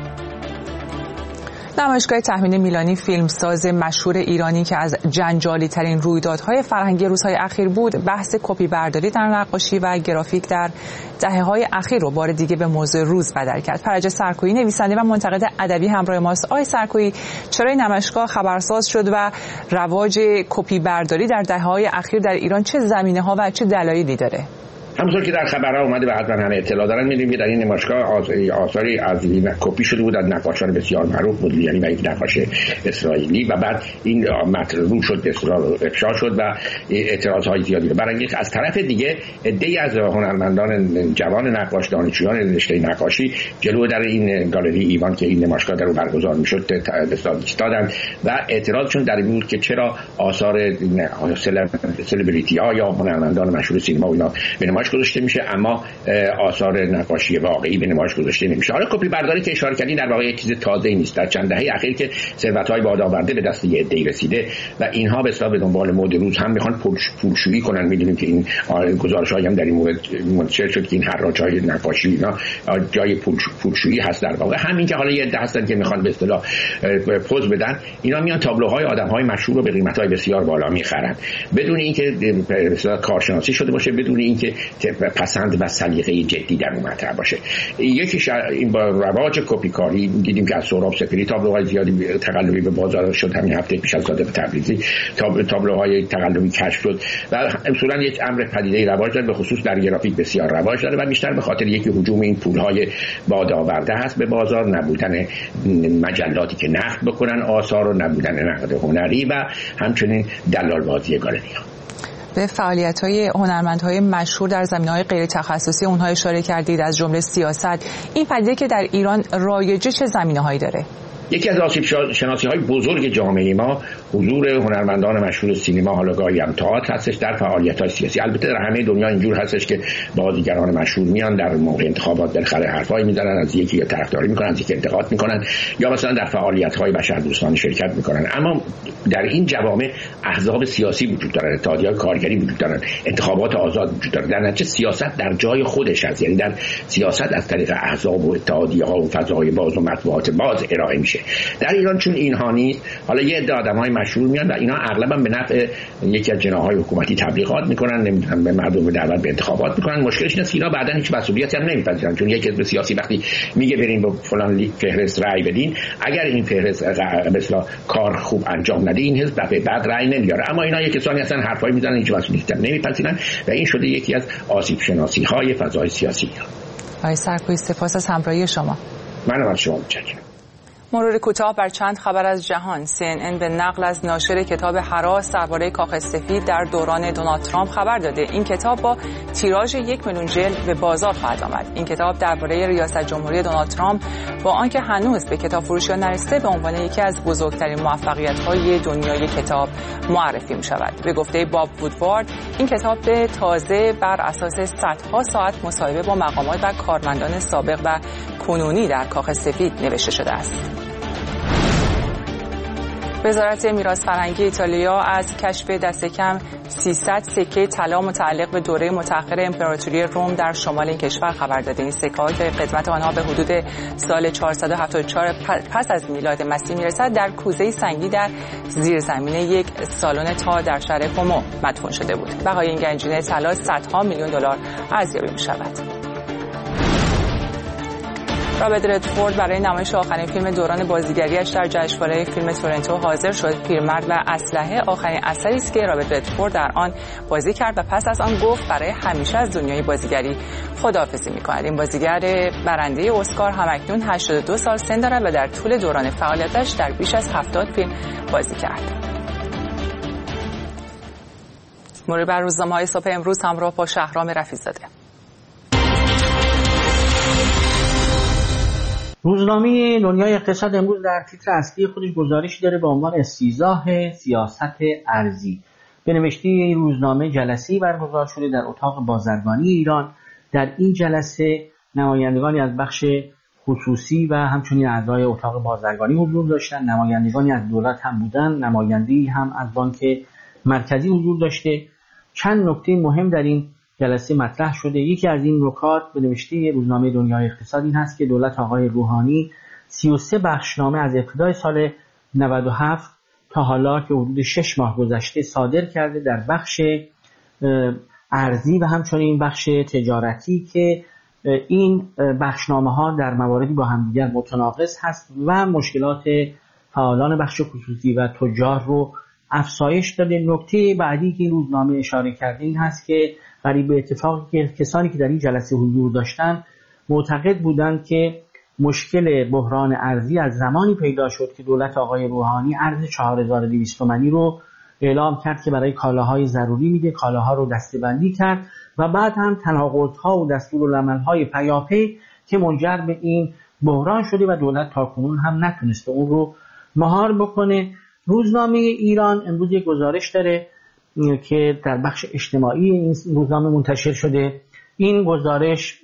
نمایشگاه تحویل میلانی، فیلمساز مشهور ایرانی که از جنجالی ترین رویدادهای فرهنگی روزهای اخیر بود، بحث کپی برداری در نقاشی و گرافیک در دهه‌های اخیر رو بار دیگه به موضوع روز بدل کرد. فرج سرکویی، نویسنده و منتقد ادبی، همراه ماست. آقای سرکویی، چرا این نمایشگاه خبرساز شد و رواج کپی برداری در دهه‌های اخیر در ایران چه زمینه‌ها و چه دلایلی داره؟ همونطور که در خبرها اومده و حتما همه اطلاع دارن، می‌دونیم که در این نمایشگاه آثاری از این کپی شده بود از نقاشان بسیار معروف، مودلیانی و یک نقاش اسرائیلی، و بعد این مطلوب شد، به اصطلاح افشا شد و اعتراضهای زیادی رو برانگیخت. از طرف دیگه عده‌ای از هنرمندان جوان نقاش، دانشجویان رشته نقاشی، جلو در این گالری ایوان که این نمایشگاه در اون برگزار می‌شد ایستادند و اعتراضشون در این بود که چرا آثار سلبریتی‌ها یا هنرمندان مشهور سینما و اینا به نمایش گذاشته میشه اما آثار نقاشی واقعی به نمایش گذاشته نمیشه. حالا کپی برداری که اشاره کردین در واقع یک چیز تازه‌ای نیست. در چند دهه اخیر که ثروت‌های بادآورده به دست یه عده‌ای رسیده و اینها به حساب دنبال مد روز هم میخوان پولشویی کنن. میدونیم که این گزارش‌هایی هم در این مورد منتشر شد که این حراج‌های نقاشی اینا جای پولشویی هست. در واقع همین که حالا یه عده هستن که میخوان به اصطلاح پوز بدن، اینا میان تابلوهای آدم‌های مشهور رو به قیمت‌های بسیار بالا میخرن بدون اینکه به اصطلاح کارشناسی شده باشه، بدون اینکه پسند و سلیقه جدی در اون مطرح باشه. یکیش این با رواج کپی کاری دیدیم که از سهراب سپهری تابلوهای زیادی تقلبی به بازار شد. همین هفته پیش از صادق تبریزی تابلوهای تقلبی کشف شد و اصولا یک امر پدیده رواج داره، به خصوص در گرافیک بسیار رواج داره و بیشتر به خاطر یکی هجوم این پولهای بادآورده هست به بازار، نبودن مجلاتی که نقد بکنن آثار و نبودن نقد هنری و همچنین دلال بازی گالری‌ها. به فعالیت‌های هنرمندهای مشهور در زمینه‌های غیر تخصصی اونها اشاره کردید، از جمله سیاست. این پدیده که در ایران رایجه چه زمینه‌هایی داره؟ یکی از آسیب شناسی‌های بزرگ جامعه ما حضور هنرمندان مشهور سینما، حالا گاهی هم تئاتر هستش در فعالیت‌های سیاسی. البته در همه دنیا اینجور هستش که بازیگران مشهور میان در موقع انتخابات بالاخره حرفایی میزنن، از یکی یا طرفداری میکنن، از یکی انتقاد میکنن یا مثلا در فعالیت‌های بشردوستانه شرکت میکنن. اما در این جوامع احزاب سیاسی وجود دارن، اتحادیه‌های کارگری وجود دارن، انتخابات آزاد وجود داره. در نتیجه سیاست در جای خودش هست، یعنی در سیاست از طریق احزاب و اتحادیه‌ها و فضای باز و مطبوعات باز ارائه میشه. در ایران چون اینها نیست، حالا یه عده آدم‌های مشهور میان و اینا اغلبا به نفع یکی از جناح‌های حکومتی تبلیغات میکنن، نمیدونم به مردم دعوت به انتخابات میکنن. مشکلش اینه که اینا بعداً هیچ مسئولیتی هم نمیپذیرن، چون یک حزب سیاسی وقتی میگه بریم به فلان فهرست رأی بدین، اگر این فهرست به اصطلاح کار خوب انجام نده این حزب به بعد رأی نمیاره. اما اینا یک کسانی هستن حرفایی میزنن، هیچ مسئولیتی هم نمیپذیرن و این شده یکی از آسیب شناسی‌های فضای سیاسی. آقای سرکویی، سپاس از همراهی شما. منم از شما متشکرم. مرور کوتاه بر چند خبر از جهان. سی ان ان به نقل از ناشر کتاب هراس درباره کاخ سفید در دوران دونالد ترامپ خبر داده این کتاب با تیراژ یک میلیون جلد به بازار خواهد آمد. این کتاب درباره ریاست جمهوری دونالد ترامپ با آنکه هنوز به کتاب فروشی نرسیده به عنوان یکی از بزرگترین موفقیت‌های دنیای کتاب معرفی می‌شود. به گفته باب وودوارد، این کتاب به تازه بر اساس صدها ساعت مصاحبه با مقامات و کارمندان سابق و کنونی در کاخ سفید نوشته شده است. وزارت میراث فرهنگی ایتالیا از کشف دست کم سیصد سکه طلا متعلق به دوره متأخر امپراتوری روم در شمال این کشور خبر داده. این سکه‌ها که قدمت آنها به حدود سال چهارصد و هفتاد و چهار پس از میلاد مسیح میرسد در کوزه سنگی در زیرزمین یک سالن تا در شهر کومو مدفون شده بود. بهای این گنجینه طلا صدها میلیون دلار ارزیابی می‌شود. رابرت ردفورد برای نمایش آخرین فیلم دوران بازیگریش در جشنواره فیلم تورنتو حاضر شد. پیرمرد و اسلحه آخرین اثری است که رابرت ردفورد در آن بازی کرد و پس از آن گفت برای همیشه از دنیای بازیگری خداحافظی می‌کند. این بازیگر برنده اسکار همکنون هشتاد و دو سال سن دارد و در طول دوران فعالیتش در بیش از هفتاد فیلم بازی کرد. مرور بر روزنامه‌های صبح امروز همراه با شهرام رفیع‌زاده. روزنامه دنیای اقتصاد امروز در تیتر اصلی خودش گزارشی داره با عنوان استیضاح سیاست ارزی. به نوشته این روزنامه جلسه‌ای برگزار شده در اتاق بازرگانی ایران. در این جلسه نمایندگانی از بخش خصوصی و همچنین اعضای اتاق بازرگانی حضور داشتن، نمایندگانی از دولت هم بودن، نماینده‌ای هم از بانک مرکزی حضور داشته. چند نکته مهم در این جلسه مطرح شده. یکی از این نکات به نوشته روزنامه دنیای اقتصاد این هست که دولت آقای روحانی سی و سه بخشنامه از ابتدای سال نود و هفت تا حالا که حدود شش ماه گذشته صادر کرده در بخش ارزی و همچنین بخش تجارتی که این بخشنامه ها در مواردی با همدیگر متناقض هست و مشکلات فعالان بخش خصوصی و تجار رو افزایش داده. نکته بعدی که این روزنامه اشاره کرده این هست که قریب به اتفاقی که کسانی که در این جلسه حضور داشتن معتقد بودند که مشکل بحران ارزی از زمانی پیدا شد که دولت آقای روحانی ارز چهار هزار و دویست تومانی رو اعلام کرد که برای کالاهای ضروری میده، کالاها رو دسته‌بندی کرد و بعد هم تناقض‌ها و دستورالعمل‌های پیاپی که منجر به این بحران شده و دولت تاکنون هم نتونسته اون رو مهار بکنه. روزنامه ایران امروز یک گزارش داره که در بخش اجتماعی این روزنامه منتشر شده. این گزارش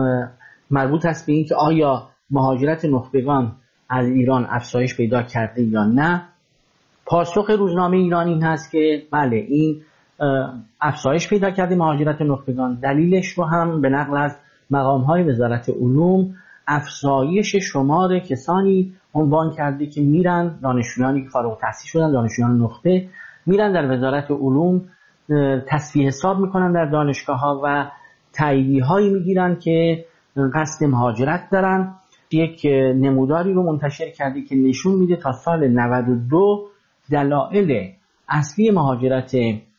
مربوط است به این که آیا مهاجرت نخبگان از ایران افزایش پیدا کرده یا نه. پاسخ روزنامه ایران این هست که بله، این افزایش پیدا کرده مهاجرت نخبگان. دلیلش رو هم به نقل از مقام‌های وزارت علوم افزایش شمار کسانی عنوان کرده که میرن، دانشجویانی که فارغ التحصیل شدن، دانشجویان نخبه میرن در وزارت علوم تصفیه حساب میکنن در دانشگاه‌ها و تاییدیه هایی میگیرن که قصد مهاجرت دارن. یک نموداری رو منتشر کرده که نشون میده تا سال نود و دو دلایل اصلی مهاجرت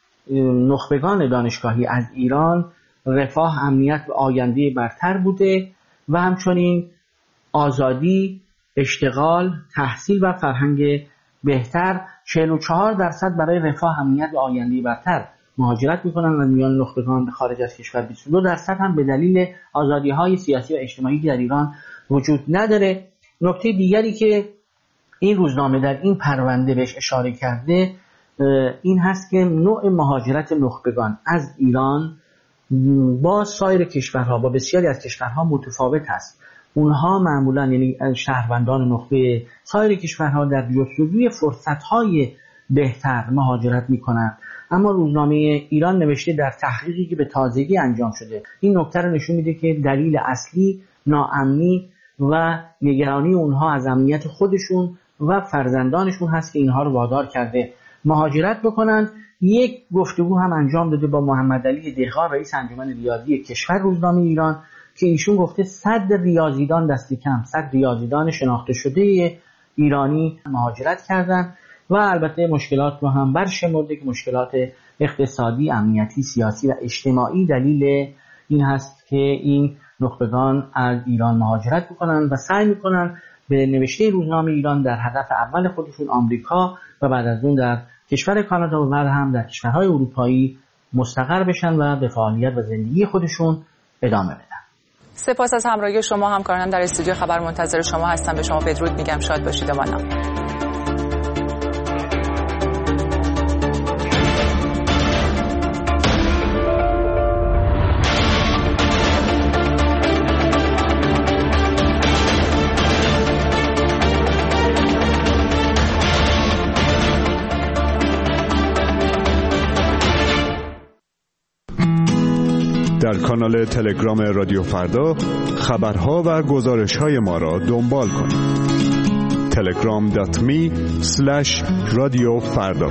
نخبگان دانشگاهی از ایران رفاه، امنیت و آینده برتر بوده و همچنین آزادی، اشتغال، تحصیل و فرهنگ بهتر. چهل و چهار درصد برای رفاه، امنیت و آینده برتر مهاجرت میکنن و میان نخبگان به خارج از کشور. بیست و دو درصد هم به دلیل آزادی‌های سیاسی و اجتماعی که در ایران وجود نداره. نکته دیگری که این روزنامه در این پرونده بهش اشاره کرده این هست که نوع مهاجرت نخبگان از ایران با سایر کشورها، با بسیاری از کشورها متفاوت است. اونها معمولا یعنی شهروندان نخبه سایر کشورها در جستجوی فرصت‌های بهتر مهاجرت می‌کنند. اما روزنامه ایران نوشته در تحقیقی که به تازگی انجام شده این نکته رو نشون میده که دلیل اصلی ناامنی و نگرانی اونها از امنیت خودشون و فرزندانشون هست که اینها رو وادار کرده مهاجرت بکنند. یک گفتگو هم انجام داده با محمد علی دهقان، رئیس انجمن ریاضی کشور روزنامه ایران، که ایشون گفته صد ریاضیدان دست کم صد ریاضیدان شناخته شده ایرانی مهاجرت کردن و البته مشکلات رو هم برشمرده که مشکلات اقتصادی، امنیتی، سیاسی و اجتماعی دلیل این هست که این نخبگان از ایران مهاجرت میکنن و سعی میکنن به نوشته روزنامه ایران در هدف اول خودشون آمریکا و بعد از اون در کشور کانادا و بعد هم در کشورهای اروپایی مستقر بشن و به فعالیت و زندگی خودشون ادامه بدن. سپاس از همراهی شما. همکارانم در استودیو خبر منتظر شما هستم. به شما بدرود میگم. شاد باشید. امانم. در کانال تلگرام رادیو فردا خبرها و گزارش‌های ما را دنبال کنید. تلگرام دات می اسلش رادیو فردا.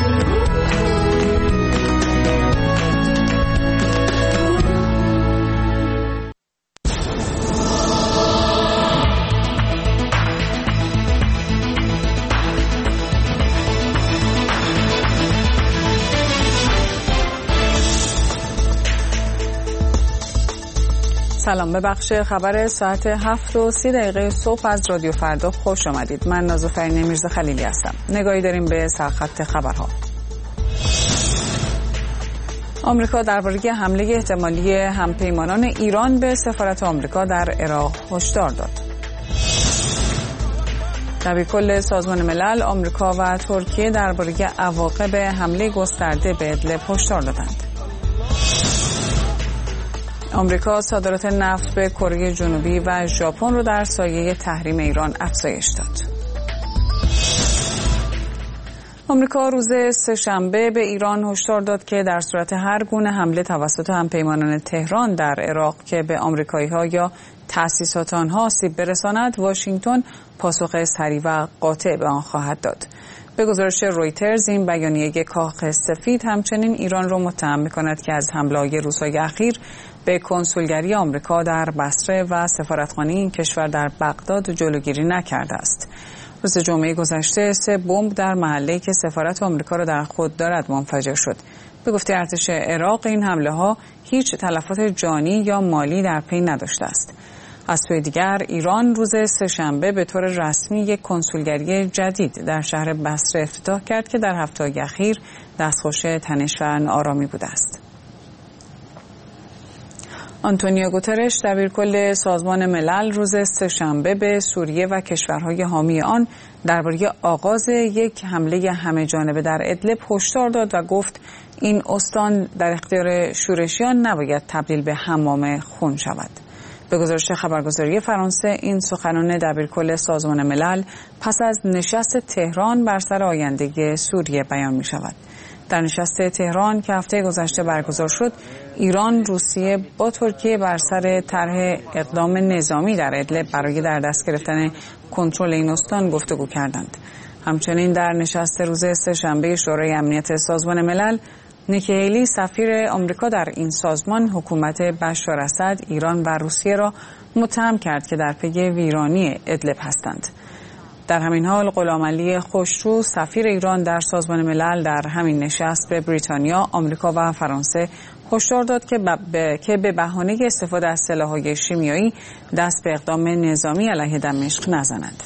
سلام، به بخش خبر ساعت هفت و سی دقیقه صبح از رادیو فردا خوش آمدید. من نازافرین میرزا خلیلی هستم. نگاهی داریم به سرخط خبرها. آمریکا درباره حمله احتمالی همپیمانان ایران به سفارت آمریکا در عراق هشدار داد. دبیرکل سازمان ملل، آمریکا و ترکیه درباره عواقب حمله گسترده به ادلب هشدار دادند. آمریکا صادرات نفت به کره جنوبی و ژاپن را در سایه تحریم ایران افزایش داد. آمریکا روز سه‌شنبه به ایران هشدار داد که در صورت هر گونه حمله توسط همپیمانان تهران در عراق که به آمریکایی‌ها یا تأسیسات آنها آسیب برساند، واشنگتن پاسخ سریع و قاطع به آن خواهد داد. به گزارش رویترز، این بیانیه کاخ سفید همچنین ایران را متهم می‌کند که از حمله‌های روزهای اخیر به کنسولگری آمریکا در بصره و سفارتخانه این کشور در بغداد جلوگیری نکرده است. روز جمعه گذشته سه بمب در محله‌ای که سفارت آمریکا را در خود دارد منفجر شد. به گفته ارتش عراق، این حمله‌ها هیچ تلفات جانی یا مالی در پی نداشته است. از سوی دیگر، ایران روز سه‌شنبه به طور رسمی یک کنسولگری جدید در شهر بصره افتتاح کرد که در هفته‌های اخیر دستخوش تنش و ناآرامی بوده است. آنتونیو گوترش، دبیرکل سازمان ملل، روز سه‌شنبه به سوریه و کشورهای حامی آن درباره آغاز یک حمله همه‌جانبه در ادلب هشدار داد و گفت این استان در اختیار شورشیان نباید تبدیل به حمام خون شود. به گزارش خبرگزاری فرانسه، این سخنان دبیرکل سازمان ملل پس از نشست تهران بر سر آینده سوریه بیان می شود. در نشست تهران که هفته گذشته برگزار شد، ایران، روسیه با ترکیه بر سر طرح اقدام نظامی در ادلب برای در دست گرفتن کنترل این استان گفتگو کردند. همچنین در نشست روز سه‌شنبه شورای امنیت سازمان ملل، نیکی هیلی، سفیر آمریکا در این سازمان، حکومت بشار اسد، ایران و روسیه را متهم کرد که در پی ویرانی ادلب هستند. در همین حال، غلامعلی خوشرو، سفیر ایران در سازمان ملل، در همین نشست به بریتانیا، آمریکا و فرانسه هشدار داد که به که به بهانه استفاده از سلاح‌های شیمیایی دست به اقدام نظامی علیه دمشق نزنند.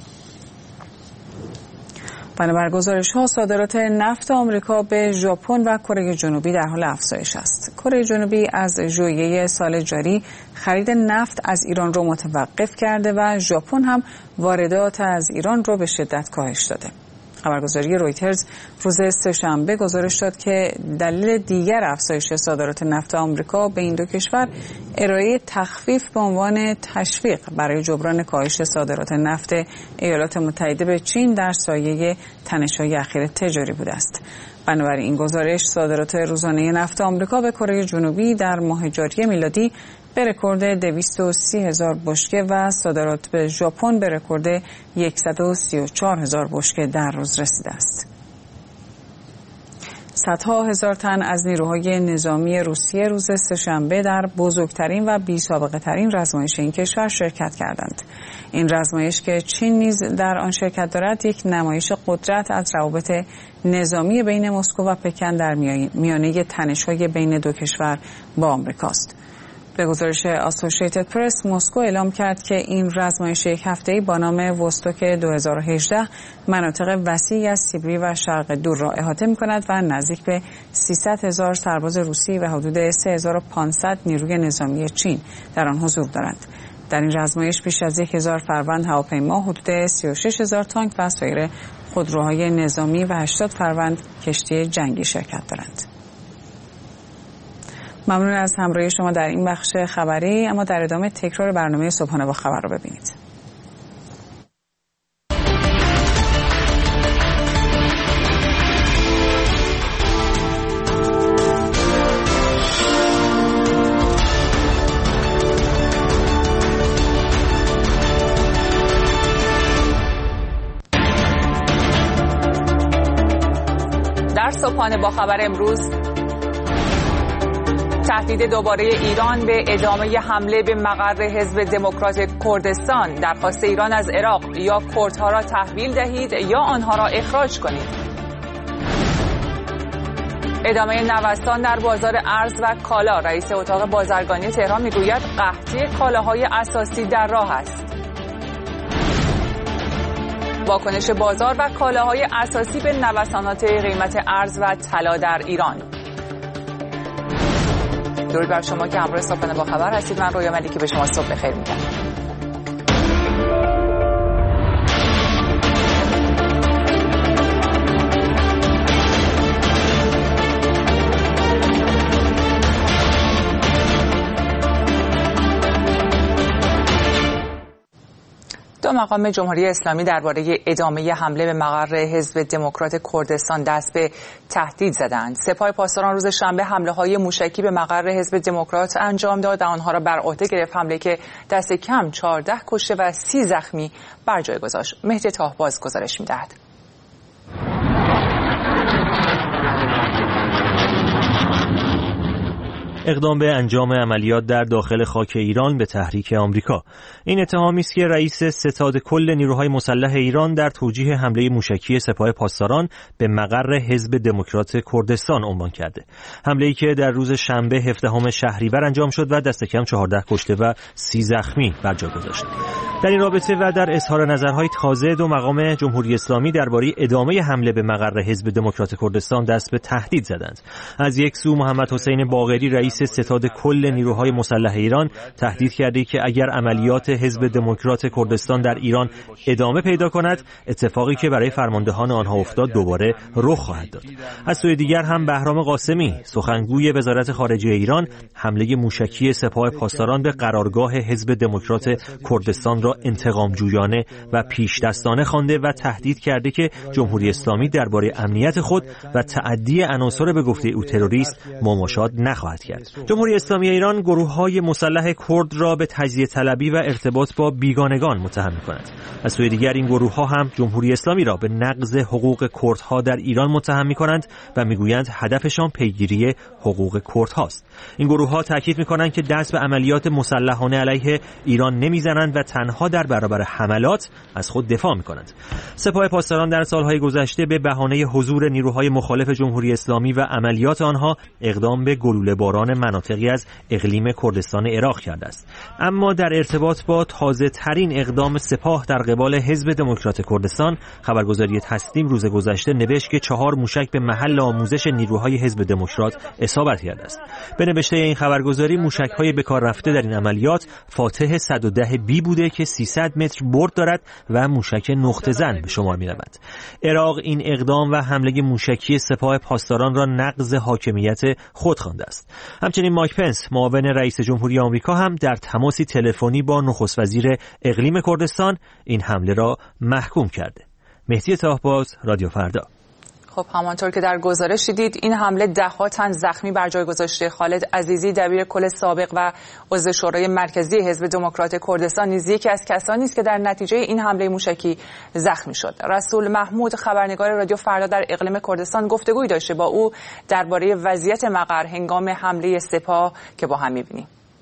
بنابر گزارش‌ها، صادرات نفت آمریکا به ژاپن و کره جنوبی در حال افزایش است. کره جنوبی از ژوئیه سال جاری خرید نفت از ایران را متوقف کرده و ژاپن هم واردات از ایران را به شدت کاهش داده. خبرگزاری رویترز روز سه‌شنبه گزارش داد که دلیل دیگر افزایش صادرات نفت آمریکا به این دو کشور ارائه تخفیف به عنوان تشویق برای جبران کاهش صادرات نفت ایالات متحده به چین در سایه تنش‌های اخیر تجاری بوده است. بنابراین این گزارش صادرات روزانه نفت آمریکا به کره جنوبی در ماه جاری میلادی به رکورد دویست و سی هزار بشکه و صادرات به ژاپن به رکورد صد و سی و چهار هزار بشکه در روز رسیده است. صدها هزار تن از نیروهای نظامی روسیه روز سه‌شنبه در بزرگترین و بی‌سابقه ترین رزمایش این کشور شرکت کردند. این رزمایش که چین نیز در آن شرکت دارد، یک نمایش قدرت از روابط نظامی بین مسکو و پکن در میانه تنش‌های بین دو کشور با آمریکاست. به گزارش آسوشیتد پرس، مسکو اعلام کرد که این رزمایش یک هفته‌ای با نام وستوک دو هزار و هجده مناطق وسیعی از سیبری و شرق دور را احاطه می‌کند و نزدیک به سیصد هزار سرباز روسی و حدود سه هزار و پانصد نیروی نظامی چین در آن حضور دارند. در این رزمایش بیش از یک هزار فروند هواپیما، حدود سی و شش هزار تانک و سایر خودروهای نظامی و هشتاد فروند کشتی جنگی شرکت دارند. ممنون از همراهی شما در این بخش خبری، اما در ادامه تکرار برنامه صبحانه با خبر رو ببینید. صبحانه با خبر امروز: تهدید دوباره ایران به ادامه حمله به مقر حزب دموکرات کردستان. درخواست ایران از عراق: یا کردها را تحویل دهید یا آنها را اخراج کنید. ادامه نوسان در بازار ارز و کالا. رئیس اتاق بازرگانی تهران میگوید قحطی کالاهای اساسی در راه است. واکنش بازار و کالاهای اساسی به نوسانات قیمت ارز و طلا در ایران. درود بر شما که همراه صبحانه با خبر هستید. من رویا ملیکی به شما صبح بخیر میگم. دو مقام جمهوری اسلامی درباره ادامه حمله به مقر حزب دموکرات کردستان دست به تهدید زدند. سپاه پاسداران روز شنبه حمله‌های موشکی به مقر حزب دموکرات انجام داد و آنها را بر عهده گرفت، حمله که دست کم چهارده کشته و سی زخمی بر جای گذاشت. مهدی طاهباز گزارش می‌دهد. اقدام به انجام عملیات در داخل خاک ایران به تحریک آمریکا. این اتهامی است که رئیس ستاد کل نیروهای مسلح ایران در توجیه حمله موشکی سپاه پاسداران به مقر حزب دموکرات کردستان عنوان کرده. حمله‌ای که در روز شنبه هفدهم شهریور انجام شد و دست کم چهارده کشته و سی زخمی بر جا گذاشت. در این رابطه و در اظهار نظرهای تازه، دو مقام جمهوری اسلامی درباره ادامه حمله به مقر حزب دموکرات کردستان دست به تهدید زدند. از یک سو محمد حسین باقری رئیس ستاد کل نیروهای مسلح ایران تهدید کرده که اگر عملیات حزب دموکرات کردستان در ایران ادامه پیدا کند، اتفاقی که برای فرماندهان آنها افتاد دوباره رخ خواهد داد. از سوی دیگر هم بهرام قاسمی سخنگوی وزارت خارجه ایران حمله موشکی سپاه پاسداران به قرارگاه حزب دموکرات کردستان را انتقام جویانه و پیش دستانه خوانده و تهدید کرده که جمهوری اسلامی درباره امنیت خود و تعدی عناصر به گفته او تروریست مماشات نخواهد کرد. جمهوری اسلامی ایران گروه‌های مسلح کرد را به تجزیه طلبی و ارتباط با بیگانگان متهم می‌کند. از سوی دیگر این گروه‌ها هم جمهوری اسلامی را به نقض حقوق کردها در ایران متهم می‌کنند و می‌گویند هدفشان پیگیری حقوق کردهاست. این گروه‌ها تاکید می‌کنند که دست به عملیات مسلحانه علیه ایران نمی‌زنند و تنها در برابر حملات از خود دفاع می‌کنند. سپاه پاسداران در سال‌های گذشته به بهانه حضور نیروهای مخالف جمهوری اسلامی و عملیات آنها اقدام به گلوله‌باران مناطقی از اقلیم کردستان عراق کرده است. اما در ارتباط با تازه ترین اقدام سپاه در قبال حزب دموکرات کردستان، خبرگزاری تسنیم روز گذشته نوشت که چهار موشک به محل آموزش نیروهای حزب دموکرات اصابت کرده است. به نوشته این خبرگزاری، موشک‌های به کار رفته در این عملیات فاتح صد و ده بی بوده که سیصد متر برد دارد و موشک نقطه زن به شمار می‌رود. عراق این اقدام و حمله موشکی سپاه پاسداران را نقض حاکمیت خود خوانده است. همچنین مایک پنس، معاون رئیس جمهوری آمریکا، هم در تماسی تلفنی با نخست وزیر اقلیم کردستان این حمله را محکوم کرده. مهدی طاهباز، رادیو فردا. خب همانطور که در گزارش دیدید، این حمله ده ها تن زخمی بر جای گذاشته. خالد عزیزی، دبیر کل سابق و عضو شورای مرکزی حزب دموکرات کردستان، نیز یکی از کسانی است که در نتیجه این حمله موشکی زخمی شد. رسول محمود، خبرنگار رادیو فردا در اقلیم کردستان، گفتگویی داشته با او درباره وضعیت مقر هنگام حمله سپاه که با هم می‌بینیم.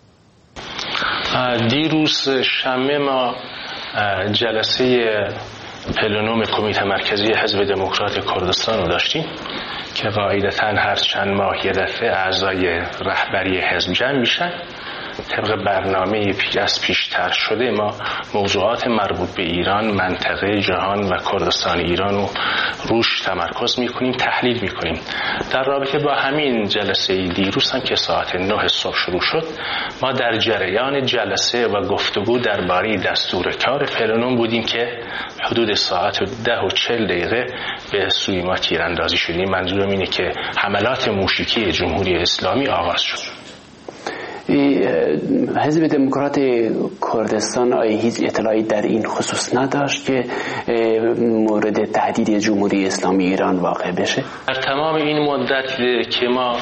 دیروز شنبه ما جلسه پلنوم کمیته مرکزی حزب دموکرات کردستان رو داشتیم که قاعدتاً هر چند ماه یه دفعه اعضای رهبری حزب جمع میشن. طبق برنامه از پیشتر شده ما موضوعات مربوط به ایران، منطقه، جهان و کردستان ایران رو روش تمرکز میکنیم، تحلیل میکنیم. در رابطه با همین جلسه دیروز هم که ساعت نه صبح شروع شد، ما در جریان جلسه و گفتگو درباره دستور کار پلنوم بودیم که حدود ساعت ده و چل دقیقه به سوی ما تیراندازی شدیم. منظورم اینه که حملات موشکی جمهوری اسلامی آغاز شد. حزب دموکرات کردستان آیا هیچ اطلاعی در این خصوص نداشت که مورد تهدید جمهوری اسلامی ایران واقع بشه؟ در تمام این مدت که ما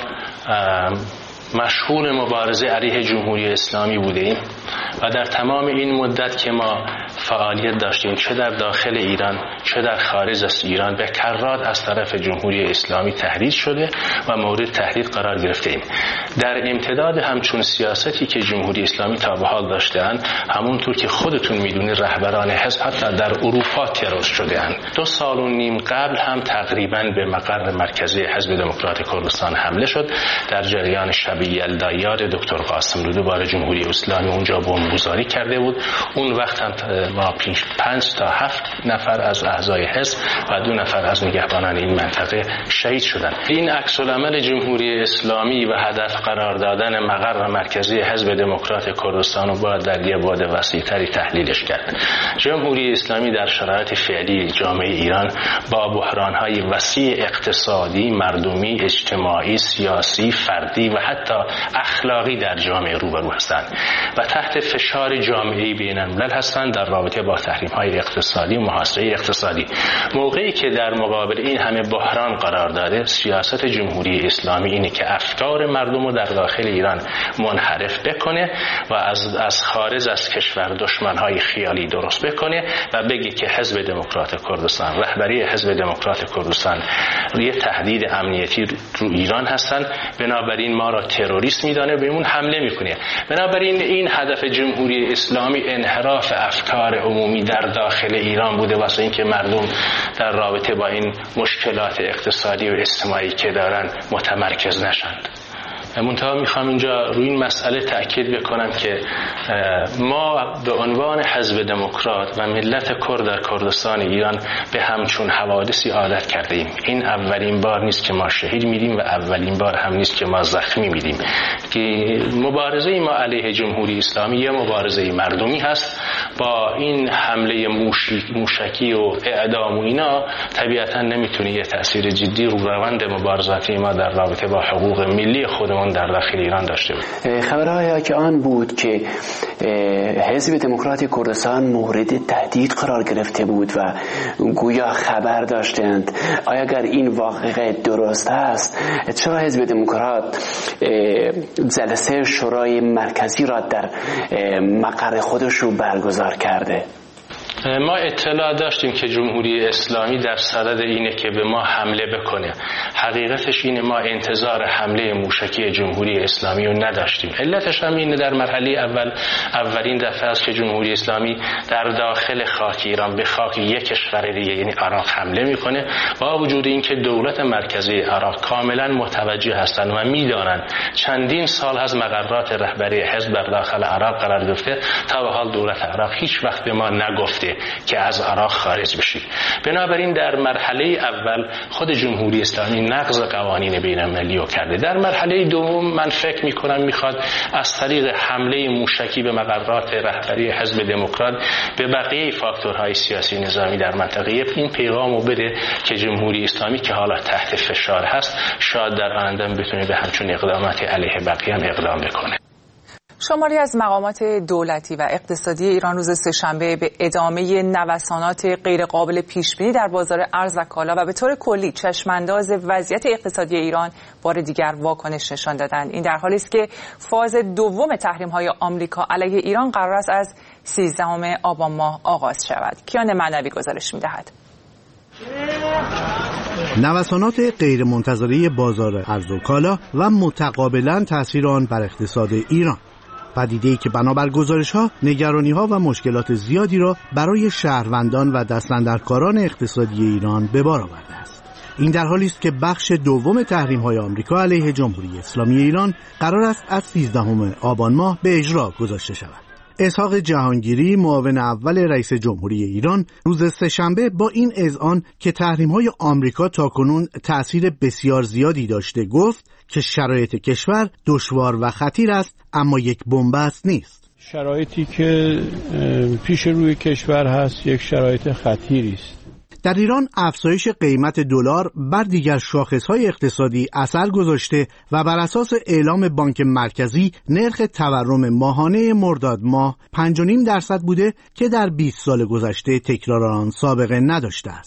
مشغول مبارزه علیه جمهوری اسلامی بودیم و در تمام این مدت که ما فعالیت داشتیم، چه در داخل ایران چه در خارج از ایران، به کرات از طرف جمهوری اسلامی تهدید شده و مورد تهدید قرار گرفته ایم. در امتداد همچون سیاستی که جمهوری اسلامی تا به حال داشته‌اند، همونطور که خودتون میدونید رهبران حزب حتی در اروپا ترور شده‌اند. دو سال و نیم قبل هم تقریباً به مقر مرکزی حزب دموکرات کردستان حمله شد. در جریان شب یلدا یاد دکتر قاسم رودو بار جمهوری اسلامی اونجا بمبگذاری کرده بود. اون وقت هم ما پنج تا هفت نفر از اعضای حزب و دو نفر از نگهبانان این منطقه شهید شدند. این عکس العمل جمهوری اسلامی و هدف قرار دادن مقر مرکزی حزب دموکرات کردستان رو باید در یه بعد وسیع‌تری تحلیلش کرد. جمهوری اسلامی در شرایط فعلی جامعه ایران با بحران‌های وسیع اقتصادی، مردمی، اجتماعی، سیاسی، فردی و حتی اخلاقی در جامعه روبرو هستند و تحت فشار جامعه بین‌الملل هستند در رابطه با تحریم‌های اقتصادی و محاصره اقتصادی. موقعی که در مقابل این همه بحران قرار داده، سیاست جمهوری اسلامی اینه که افکار مردم رو در داخل ایران منحرف بکنه و از از خارج از کشور دشمن‌های خیالی درست بکنه و بگه که حزب دموکرات کردستان، رهبری حزب دموکرات کردستان یه تهدید امنیتی رو ایران هستن، بنابراین ما را تروریست میدانه، بهمون حمله میکنه. بنابراین این هدف جمهوری اسلامی انحراف افکار عمومی در داخل ایران بوده واسه اینکه مردم در رابطه با این مشکلات اقتصادی و اجتماعی که دارن متمرکز نشند. منتها میخوام اینجا روی این مسئله تأکید بکنم که ما به عنوان حزب دموکرات و ملت کرد در کردستان ایران به همچون حوادثی عادت کرده ایم. این اولین بار نیست که ما شهید میدیم و اولین بار هم نیست که ما زخمی میدیم. که مبارزه ما علیه جمهوری اسلامی یه مبارزه مردمی هست. با این حمله موشکی و اعدام و اینا طبیعتا نمیتونه یه تأثیر جدی رو روند مبارزاتی ما در رابطه با حقوق ملی خودمون در داخل ایران داشته بود. خبرهای که آن بود که حزب دموکرات کردستان مورد تهدید قرار گرفته بود و گویا خبر داشتند. آیا اگر این واقعه درست است، چرا حزب دموکرات جلسه شورای مرکزی را در مقر خودش رو برگزار کرده؟ ما اطلاع داشتیم که جمهوری اسلامی در صدد اینه که به ما حمله بکنه. حقیقتش اینه ما انتظار حمله موشکی جمهوری اسلامی رو نداشتیم. علتش هم اینه در مرحله اول اولین دفعه است که جمهوری اسلامی در داخل خاک ایران به خاک یک کشور دیگه یعنی عراق حمله میکنه. با وجود اینکه دولت مرکزی عراق کاملا متوجه هستند و میدانند چندین سال از مقررات رهبری حزب در داخل عراق قرار گرفته، تا به حال دولت عراق هیچ وقت به ما نگفته که از عراق خارج بشید. بنابراین در مرحله اول خود جمهوری اسلامی نقض قوانین بین‌المللی رو کرده. در مرحله دوم من فکر می‌کنم میخواد از طریق حمله موشکی به مقررات رهبری حزب دموکرات به بقیه فاکتورهای سیاسی نظامی در منطقه این پیغامو بده که جمهوری اسلامی که حالا تحت فشار هست شاید در آینده بتونه به همچون اقدامات علیه بقیه هم اقدام بکنه. شماری از مقامات دولتی و اقتصادی ایران روز سه‌شنبه به ادامه نوسانات غیرقابل پیش‌بینی در بازار ارز و کالا و به طور کلی چشمانداز وضعیت اقتصادی ایران بار دیگر واکنش نشان دادند. این در حالی است که فاز دوم تحریم‌های آمریکا علیه ایران قرار است از سیزدهم آبان ماه آغاز شود. کیان معنوی گزارش می‌دهد. نوسانات غیرمنتظره بازار ارز و کالا و متقابلاً تأثیر آن بر اقتصاد ایران، پدیده‌ای که بنابر گزارش‌ها نگرانی‌ها و مشکلات زیادی را برای شهروندان و دستاندرکاران اقتصادی ایران به بار آورده است. این در حالی است که بخش دوم تحریم‌های آمریکا علیه جمهوری اسلامی ایران قرار است از سیزدهم آبان ماه به اجرا گذاشته شود. اسحاق جهانگیری، معاون اول رئیس جمهوری ایران، روز سه‌شنبه با این اذعان که تحریم‌های آمریکا تاکنون تأثیر بسیار زیادی داشته گفت که شرایط کشور دشوار و خطیر است، اما یک بن‌بست نیست. شرایطی که پیش روی کشور هست یک شرایط خطیری است. در ایران افزایش قیمت دلار بر دیگر شاخص‌های اقتصادی اثر گذاشته و بر اساس اعلام بانک مرکزی نرخ تورم ماهانه مرداد ماه پنج و نیم درصد بوده که در بیست سال گذشته تکرار آن سابقه نداشته است.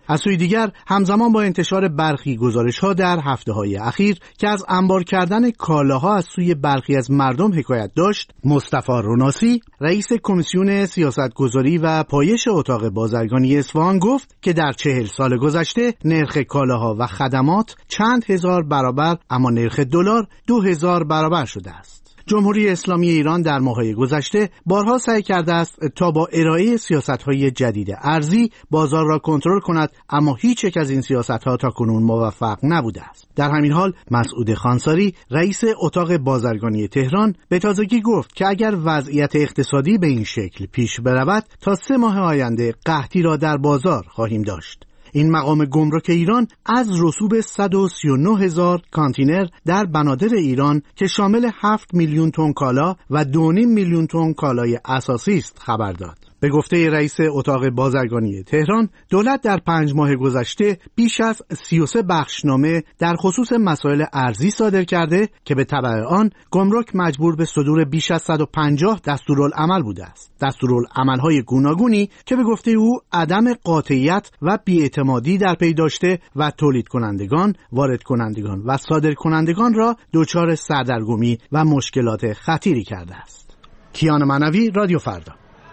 از سوی دیگر همزمان با انتشار برخی گزارش‌ها در هفته‌های اخیر که از انبار کردن کالاها از سوی برخی از مردم حکایت داشت، مصطفی روناسی رئیس کمیسیون سیاستگذاری و پایش اتاق بازرگانی اصفهان گفت که در چهل سال گذشته نرخ کالاها و خدمات چند هزار برابر اما نرخ دلار دو هزار برابر شده است. جمهوری اسلامی ایران در ماه‌های گذشته بارها سعی کرده است تا با ارائه سیاست‌های جدید ارزی بازار را کنترل کند، اما هیچ یک از این سیاست‌ها تاکنون موفق نبوده است. در همین حال مسعود خانساری رئیس اتاق بازرگانی تهران به تازگی گفت که اگر وضعیت اقتصادی به این شکل پیش برود تا سه ماه آینده قحطی را در بازار خواهیم داشت. این مقام گمرک ایران از رسوب صد و سی و نه هزار کانتینر در بنادر ایران که شامل هفت میلیون تن کالا و دو و نیم میلیون تن کالای اساسی است خبر داد. به گفته رئیس اتاق بازرگانی تهران، دولت در پنج ماه گذشته بیش از سی و سه بخشنامه در خصوص مسائل ارزی صادر کرده که به تبع آن گمرک مجبور به صدور بیش از صد و پنجاه دستورالعمل بوده است. دستورالعمل‌های گوناگونی که به گفته او عدم قاطعیت و بی‌اعتمادی در پی داشته و تولید کنندگان، وارد کنندگان و صادر کنندگان را دچار سردرگمی و مشکلات خطیری کرده است. کیان منوی، رادیو فردا.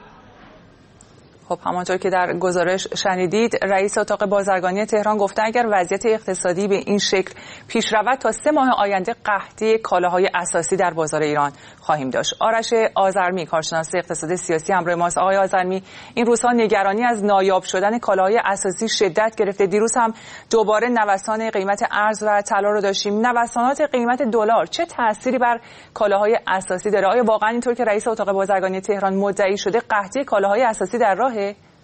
خب همانطور که در گزارش شنیدید، رئیس اتاق بازرگانی تهران گفته اگر وضعیت اقتصادی به این شکل پیش رود تا سه ماه آینده قحطی کالاهای اساسی در بازار ایران خواهیم داشت. آرش آذرمی، کارشناس اقتصاد سیاسی همراه ماست. آقای آذرمی، این روزها نگرانی از نایاب شدن کالاهای اساسی شدت گرفته. دیروز هم دوباره نوسان قیمت ارز و طلا رو داشتیم. نوسانات قیمت دلار چه تأثیری بر کالاهای اساسی داره؟ آیا واقعا اینطور که رئیس اتاق بازرگانی تهران مدعی شده قحطی کالاهای اساسی در راهه؟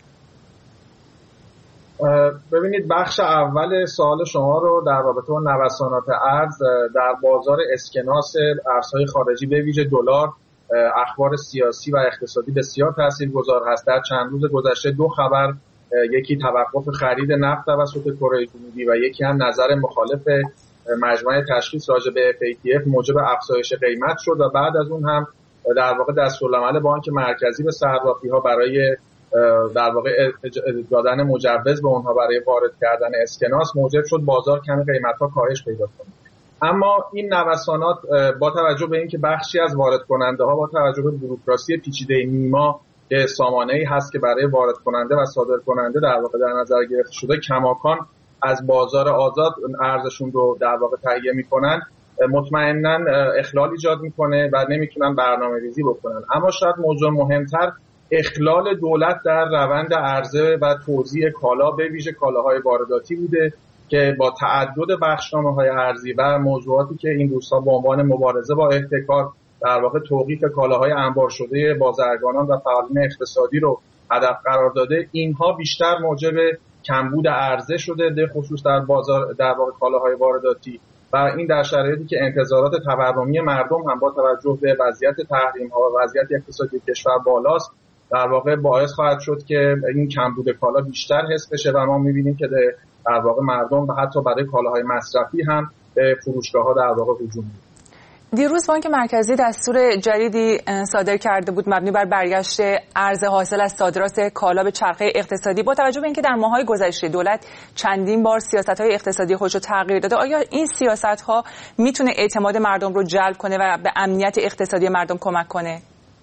ببینید، بخش اول سوال شما رو در رابطه با نوسانات ارز در بازار اسکناس ارزهای خارجی به ویژه دلار، اخبار سیاسی و اقتصادی بسیار تاثیرگذار هست. در چند روز گذشته دو خبر، یکی توقف خرید نفت توسط کره جنوبی و یکی هم نظر مخالف مجمع تشخیص راجع به اف ای تی اف موجب افزایش قیمت شد و بعد از اون هم در واقع دستورالعمل بانک مرکزی به صرافی‌ها برای در واقع دادن مجوز به اونها برای وارد کردن اسکناس موجب شد بازار کمی قیمت‌ها کاهش پیدا کنه. اما این نوسانات با توجه به اینکه بخشی از وارد کننده ها با توجه به بوروکراسی پیچیده نیما که سامانه‌ای هست که برای وارد کننده و صادر کننده در واقع در نظر گرفته شده کماکان از بازار آزاد ارزشون رو در واقع تهیه میکنن، مطمئناً اخلال ایجاد میکنه و نمیتونن برنامه‌ریزی بکنن. اما شاید موضوع مهمتر اخلال دولت در روند عرضه و توزیع کالا به ویژه کالاهای وارداتی بوده که با تعدد بخشنامه‌های ارزی و موضوعاتی که این روزها به عنوان مبارزه با احتکار در واقع توقیف کالاهای انبار شده بازرگانان و فعالین اقتصادی رو هدف قرار داده، اینها بیشتر موجب کمبود عرضه شده به خصوص در بازار در واقع کالاهای وارداتی و این در شرایطی که انتظارات تورمی مردم هم با توجه به وضعیت تحریم‌ها و وضعیت اقتصادی کشور بالاست در واقع باعث خواهد شد که این کمبود کالا بیشتر حس بشه و ما می‌بینیم که در واقع مردم و حتی برای کالاهای مصرفی هم به فروشگاه‌ها در واقع هجوم می‌کنند. دیروز بانک مرکزی دستور جدیدی صادر کرده بود مبنی بر برگشت ارز حاصل از صادرات کالا به چرخه اقتصادی. با توجه به اینکه در ماه‌های گذشته دولت چندین بار سیاست‌های اقتصادی خودش رو تغییر داده، آیا این سیاست‌ها میتونه اعتماد مردم رو جلب کنه و به امنیت اقتصادی مردم کمک کنه؟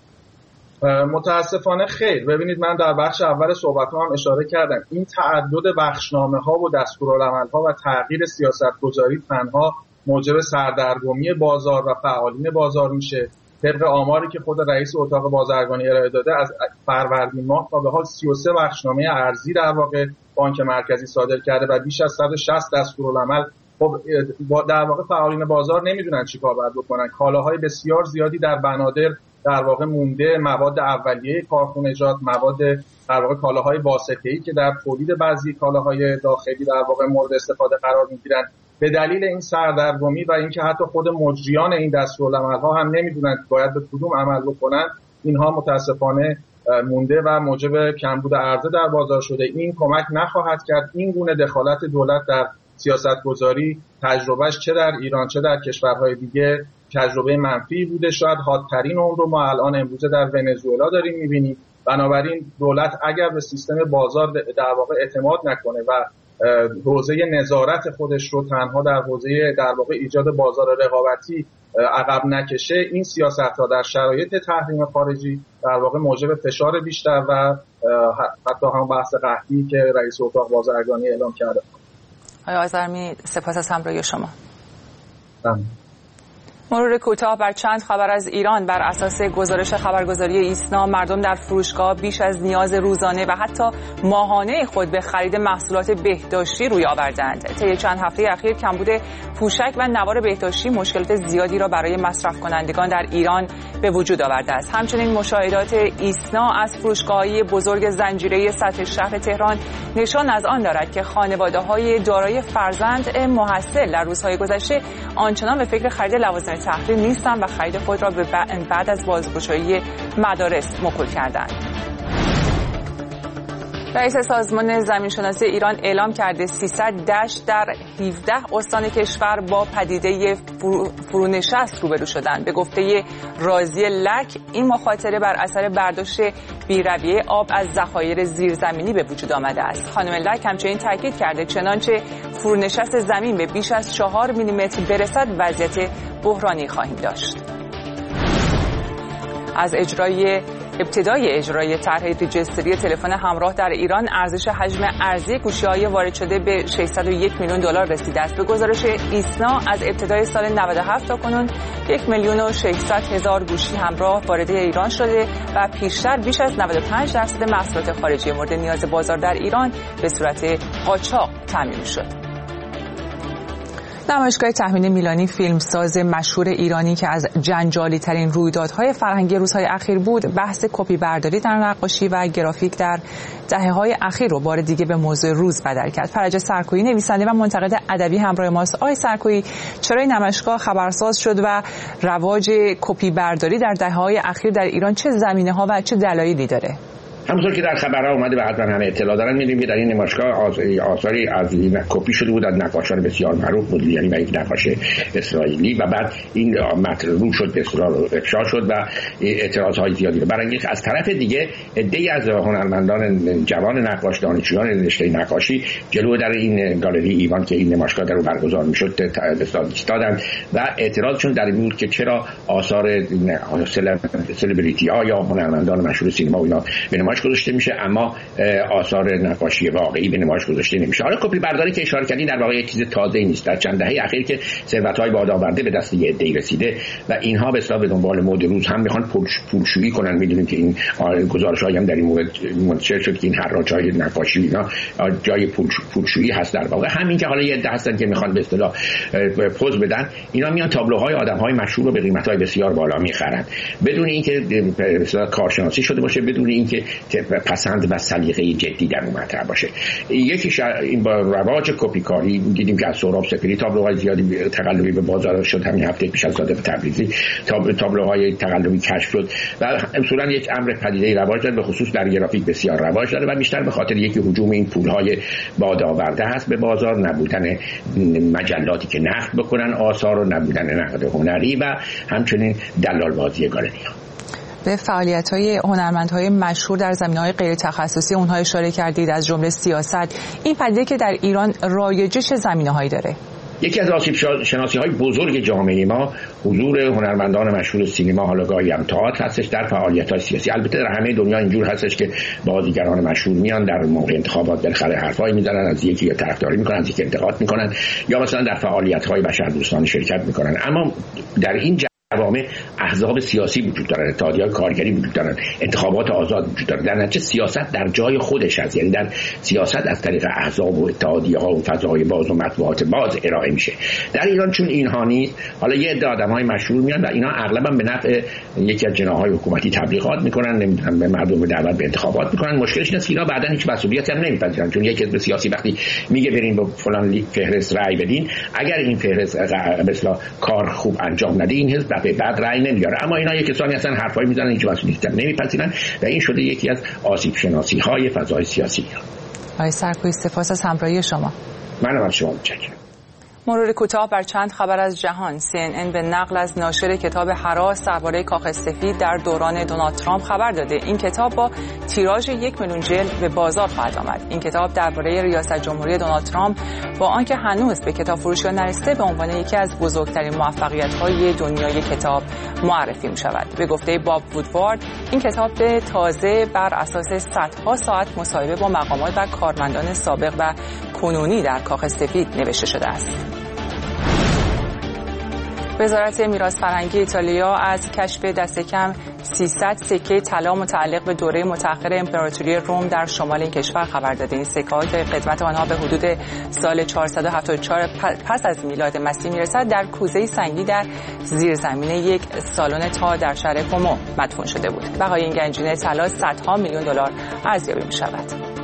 متاسفانه خیر. ببینید، من در بخش اول صحبت‌ها هم اشاره کردم این تعدد بخشنامه‌ها و دستورالعمل‌ها و تغییر سیاست‌گذاری تنها موجب سردرگمی بازار و فعالین بازار میشه. طبق آماری که خود رئیس اتاق بازرگانی ارائه داده، از فروردین ماه تا به حال سی و سه بخشنامه ارزی در واقع بانک مرکزی صادر کرده و بیش از صد و شصت دستورالعمل. خب در واقع فعالین بازار نمیدونن چیکار باید بکنن. کالاهای بسیار زیادی در بنادر در واقع مونده، مواد اولیه کارخانجات، مواد در واقع کالاهای واسطه‌ای که در تولید بعضی کالاهای داخلی در واقع مورد استفاده قرار میگیرن. به دلیل این سردرگمی و اینکه حتی خود مجریان این دستورالعمل‌ها هم نمیدونن باید به کدوم عمل بکنن، اینها متاسفانه مونده و موجب کمبود عرضه در بازار شده. این کمک نخواهد کرد. این گونه دخالت دولت در سیاست‌گذاری تجربهش چه در ایران چه در کشورهای دیگه تجربه منفی بوده. شاید حادترین اون رو ما الان امروزه در ونزوئلا داریم می‌بینیم بنابراین دولت اگر به سیستم بازار در واقع اعتماد نکنه و حوزه نظارت خودش رو تنها در حوزه در واقع ایجاد بازار رقابتی عقب نکشه، این سیاست‌ها در شرایط تحریم خارجی در واقع موجب فشار بیشتر و حتی هم بحث قحطی که رئیس اتاق بازرگانی اعلام کرده. آقای آذرمی، سپاس از همراهی شما. بله. مرور کوتاه بر چند خبر از ایران. بر اساس گزارش خبرگزاری ایسنا، مردم در فروشگاه بیش از نیاز روزانه و حتی ماهانه خود به خرید محصولات بهداشتی روی آوردند. طی چند هفته اخیر کمبود پوشک و نوار بهداشتی مشکلات زیادی را برای مصرف کنندگان در ایران به وجود آورده است. همچنین مشاهدات ایسنا از فروشگاه‌های بزرگ زنجیره سطح شهر تهران نشان از آن دارد که خانواده‌های دارای فرزند محصل در روزهای گذشته آنچنان به فکر خرید لوازم تحریم نیستند و خرید خود را به بعد از بازگشایی مدارس موکول کردند. رئیس سازمان زمینشناسی ایران اعلام کرده سیصد دشت در هفده استان کشور با پدیده فرونشست روبرو شدند. به گفته راضی لک، این مخاطره بر اثر برداشت بی‌رویه آب از ذخایر زیرزمینی به وجود آمده است. خانم لک همچنین تاکید کرده چنانچه فرونشست زمین به بیش از چهار میلیمتر برسد وضعیت بحرانی خواهیم داشت. از اجرای ابتدای اجرای طرح رجستری تلفن همراه در ایران، ارزش حجم ارزی گوشی‌های وارد شده به ششصد و یک میلیون دلار رسیده است. به گزارش ایسنا از ابتدای سال نود و هفت تا کنون یک میلیون و ششصد هزار گوشی همراه وارد ایران شده و پیشتر بیش از نود و پنج درصد محصولات خارجی مورد نیاز بازار در ایران به صورت قاچاق تامین شد. نمایشگاه تحمیل میلانی، فیلمساز مشهور ایرانی که از جنجالی ترین رویدادهای فرهنگی روزهای اخیر بود، بحث کپی برداری در نقاشی و گرافیک در دهه‌های اخیر رو بار دیگه به موضوع روز بدل کرد. فرج سرکویی، نویسنده و منتقد ادبی، همراه ماست. آقای سرکویی، چرا این نمایشگاه خبرساز شد و رواج کپی برداری در دهه‌های اخیر در ایران چه زمینه‌ها و چه دلایلی داره؟ همونطور که در خبرها اومده و حتما همه اطلاع دارن، می‌دونیم که در این نمایشگاه آثاری از کپی شده بود از نقاشان بسیار معروف بود، یعنی یک نقاش اسرائیلی، و بعد این مطلوب شد به اصرار و افشا شد و اعتراضهای زیادی رو برانگیخت. از طرف دیگه عده‌ای از هنرمندان جوان نقاش، دانشجویان رشته نقاشی جلو در این گالری ایوان که این نمایشگاه در رو برگزار می‌شد ایستادن و اعتراضشون در این بود که چرا آثار سلبریتی‌ها یا هنرمندان مشهور سینما و اینا به نمایش گذاشته میشه اما آثار نقاشی واقعی به نمایش گذاشته نمیشه. حالا کپی برداری که اشاره کردین در واقع یک چیز تازه‌ای نیست. در چند دهه اخیر که ثروت‌های باد آورده به دست یه عده‌ای رسیده و اینها به اصطلاح به دنبال مد روز هم میخوان پولشویی کنن. میدونیم که این گزارش‌هایی هم در این مورد منتشر شد که این حراج‌های نقاشی اینا جای پولشویی هست. در واقع همین که حالا یه عده هستن که میخوان به اصطلاح پوز بدن، اینا میان تابلوهای آدم‌های مشهور رو به قیمت‌های بسیار بالا میخرن بدون اینکه به اصطلاح کارشناسی شده باشه، بدون اینکه پسند و سلیقه جدی در اون مطرح باشه. یکیش این با رواج کپی کاری دیدیم که از سهراب سپهری تابلوهای زیادی تقلبی به بازار شد. همین هفته پیش از صادق تبریزی تابلوهای تقلبی کشف شد و اصولا یک امر پدیده رواج داره، به خصوص در گرافیک بسیار رواج داره و بیشتر به خاطر یکی هجوم این پولهای باد آورده هست به بازار، نبودن مجلاتی که نقد بکنن آثار و نبودن نقد هنری و همچنین دلال بازی گالری‌ها. به فعالیت‌های هنرمندهای مشهور در زمینه‌های غیر تخصصی اونها اشاره کردید، از جمله سیاست. این پدیده که در ایران رایجش زمینه‌هایی داره؟ یکی از آسیب شناسی‌های بزرگ جامعه ما حضور هنرمندان مشهور سینما، حالا گاهی هم تئاتر هستش در فعالیت‌های سیاسی. البته در همه دنیا اینجور هستش که بازیگران مشهور میان در موقع انتخابات بالاخره حرفایی میزنن، از یکی یا طرفداری میکنن، از یکی انتقاد میکنن یا مثلا در فعالیت‌های بشردوستانه شرکت میکنن. اما در این جوامع احزاب سیاسی وجود دارن، اتحادیه‌های کارگری وجود دارن، انتخابات آزاد وجود داره. در نتیجه سیاست در جای خودش هست، یعنی در سیاست از طریق احزاب و اتحادیه‌ها و فضای باز و مطبوعات باز ارائه میشه. در ایران چون اینها نیست، حالا یه عده آدم‌های مشهور میان و اینا اغلبا به نفع یکی از جناح‌های حکومتی تبلیغات میکنن، نمیدونم به مردم دعوت به انتخابات میکنن. مشکلش اینه که اینا بعداً هیچ مسئولیتی هم نمیپذیرن، چون یک حزب سیاسی وقتی میگه برین با فلان فهرست رأی بدین، اگر این فهرست به اصطلاح کار خوب انجام نده این حزب بعد رأی نمیاره. اما اینا یک کسانی هستن حرفایی میزنن هیچ مسئولیتی نمیپذیرن و این شده یکی از آسیب شناسی های فضای سیاسی. آقای سرکویی، سپاس از همراهی شما. منم از شما متشکرم. مرور کوتاه بر چند خبر از جهان. سی ان ان به نقل از ناشر کتاب هراس درباره کاخ سفید در دوران دونالد ترامپ خبر داده این کتاب با تیراژ یک میلیون جلد به بازار خواهد آمد. این کتاب درباره ریاست جمهوری دونالد ترامپ با آنکه هنوز به کتاب فروشی‌ها نرسیده به عنوان یکی از بزرگترین موفقیت‌های دنیای کتاب معرفی می‌شود. به گفته باب وودوارد این کتاب تازه بر اساس صدها ساعت مصاحبه با مقامات و کارمندان سابق و کنونی در کاخ سفید نوشته شده است. وزارت میراث فرهنگی ایتالیا از کشف دست کم سیصد سکه طلا متعلق به دوره متأخر امپراتوری روم در شمال این کشور خبر داده. این سکه‌ها که قدمت آنها به حدود سال چهارصد و هفتاد و چهار پس از میلاد مسیح میرسد در کوزه سنگی در زیرزمین یک سالن تا در شهر کومو مدفون شده بود. بهای این گنجینه طلا صدها میلیون دلار ارزیابی می‌شود.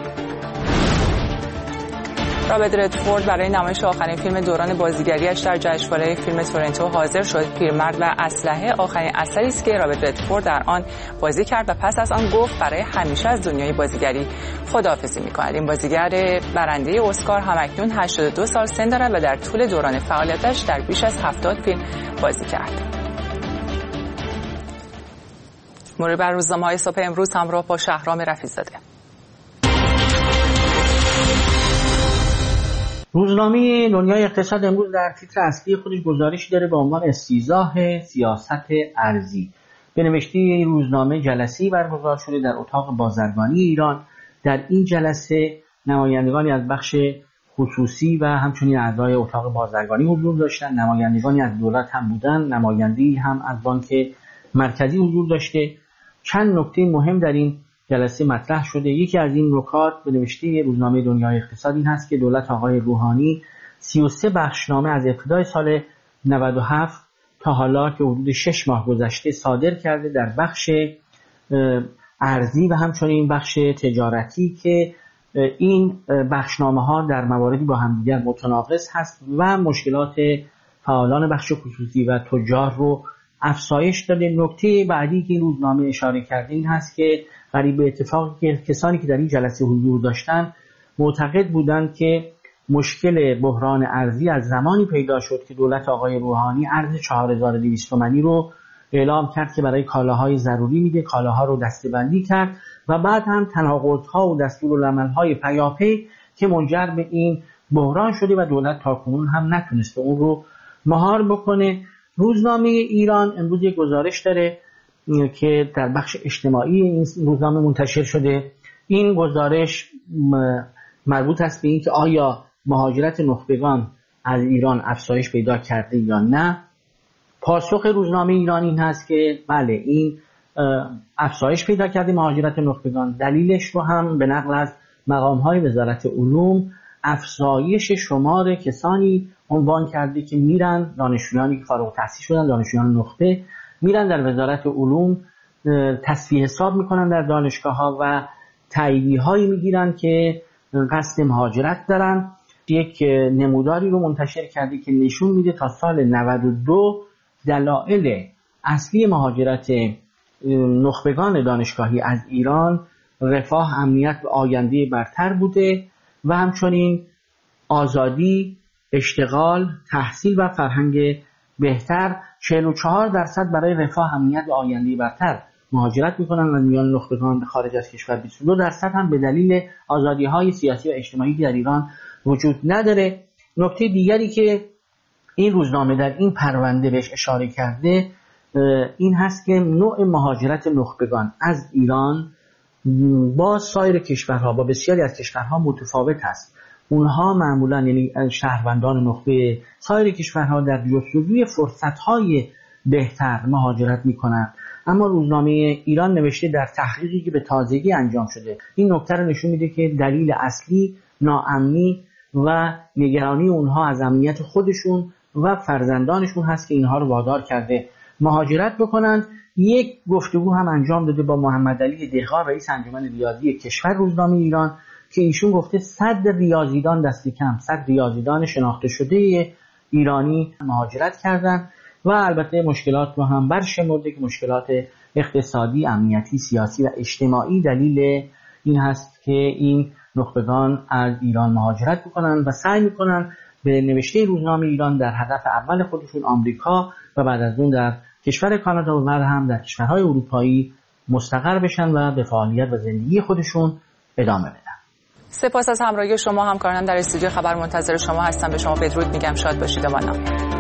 رابرت ردفورد برای نمایش آخرین فیلم دوران بازیگریش در جشنواره فیلم تورنتو حاضر شد. پیرمرد و اسلحه آخرین اثری است که رابرت ردفورد در آن بازی کرد و پس از آن گفت برای همیشه از دنیای بازیگری خداحافظی می‌کند. این بازیگر برنده اسکار همکنون هشتاد و دو سال سن دارد و در طول دوران فعالیتش در بیش از هفتاد فیلم بازی کرد. مرور بر روزنامه‌های صبح امروز همراه با شهرام رفیع‌زاده. روزنامه دنیای اقتصاد امروز در تیتر اصلی خودش گزارشی داره با عنوان استیضاح سیاست ارزی. به نوشته این روزنامه جلسه‌ای برگزار شده در اتاق بازرگانی ایران. در این جلسه نمایندگانی از بخش خصوصی و همچنین اعضای اتاق بازرگانی حضور داشتند. نمایندگانی از دولت هم بودن، نماینده‌ای هم از بانک مرکزی حضور داشته. چند نکته مهم در این جلسه مطرح شده. یکی از این نکات به نوشته روزنامه دنیای اقتصاد این هست که دولت آقای روحانی سی و سه بخشنامه از ابتدای سال نود و هفت تا حالا که حدود شش ماه گذشته صادر کرده در بخش ارزی و همچنین بخش تجارتی که این بخشنامه ها در مواردی با همدیگر متناقض هست و مشکلات فعالان بخش خصوصی و تجار رو افزایش داده. نکته بعدی که این روزنامه اشاره کرده این هست که قریب به اتفاقی که کسانی که در این جلسه حضور داشتند معتقد بودند که مشکل بحران ارزی از زمانی پیدا شد که دولت آقای روحانی ارز چهار هزار و دویست تومانی رو اعلام کرد که برای کالاهای ضروری میده، کالاها رو دسته‌بندی کرد و بعد هم تناقض‌ها و دستورالعمل‌های پیاپی که منجر به این بحران شده و دولت تاکنون هم نتونسته اون رو مهار بکنه. روزنامه ایران امروز یک گزارش داره که در بخش اجتماعی این روزنامه منتشر شده. این گزارش مربوط است به این که آیا مهاجرت نخبگان از ایران افزایش پیدا کرده یا نه. پاسخ روزنامه ایران این هست که بله این افزایش پیدا کرده مهاجرت نخبگان. دلیلش رو هم به نقل از مقام‌های وزارت علوم افزایش شمار کسانی عنوان کرده که میرن، دانشجویانی که فارغ التحصیل شدن، دانشجویان نخبه میرن در وزارت علوم تصفیه حساب میکنن در دانشگاه ها و تاییدی هایی میگیرن که قصد مهاجرت دارن. یک نموداری رو منتشر کرده که نشون میده تا سال نود و دو دلایل اصلی مهاجرت نخبگان دانشگاهی از ایران رفاه، امنیت و آینده برتر بوده و همچنین آزادی، اشتغال، تحصیل و فرهنگ بهتر. چهل و چهار درصد برای رفاه، امنیت و آینده برتر مهاجرت میکنن و میان نخبگان به خارج از کشور بیست و دو درصد هم به دلیل آزادی‌های سیاسی و اجتماعی در ایران وجود نداره. نکته دیگری که این روزنامه در این پرونده بهش اشاره کرده این هست که نوع مهاجرت نخبگان از ایران با سایر کشورها، با بسیاری از کشورها متفاوت است. اونها معمولا یعنی شهروندان نخبه سایر کشورها در جستجوی فرصت‌های بهتر مهاجرت می‌کنند. اما روزنامه ایران نوشته در تحقیقی که به تازگی انجام شده این نکته رو نشون میده که دلیل اصلی ناامنی و نگرانی اونها از امنیت خودشون و فرزندانشون هست که اینها رو وادار کرده مهاجرت بکنند. یک گفتگو هم انجام داده با محمد علی دهقان رئیس انجمن ریاضی کشور روزنامه ایران که ایشون گفته صد ریاضیدان دست کم صد ریاضیدان شناخته شده ایرانی مهاجرت کردند و البته مشکلات رو هم برشمرده که مشکلات اقتصادی، امنیتی، سیاسی و اجتماعی دلیل این هست که این نخبگان از ایران مهاجرت میکنن و سعی میکنن به نوشته روزنامه ایران در هدف اول خودشون آمریکا و بعد از اون در کشور کانادا و بعد هم در کشورهای اروپایی مستقر بشن و به فعالیت و زندگی خودشون ادامه بدن. سپاس از همراهی شما. همکارانم در استودیو خبر منتظر شما هستم. به شما بدرود میگم. شاد باشید. امان‌الله.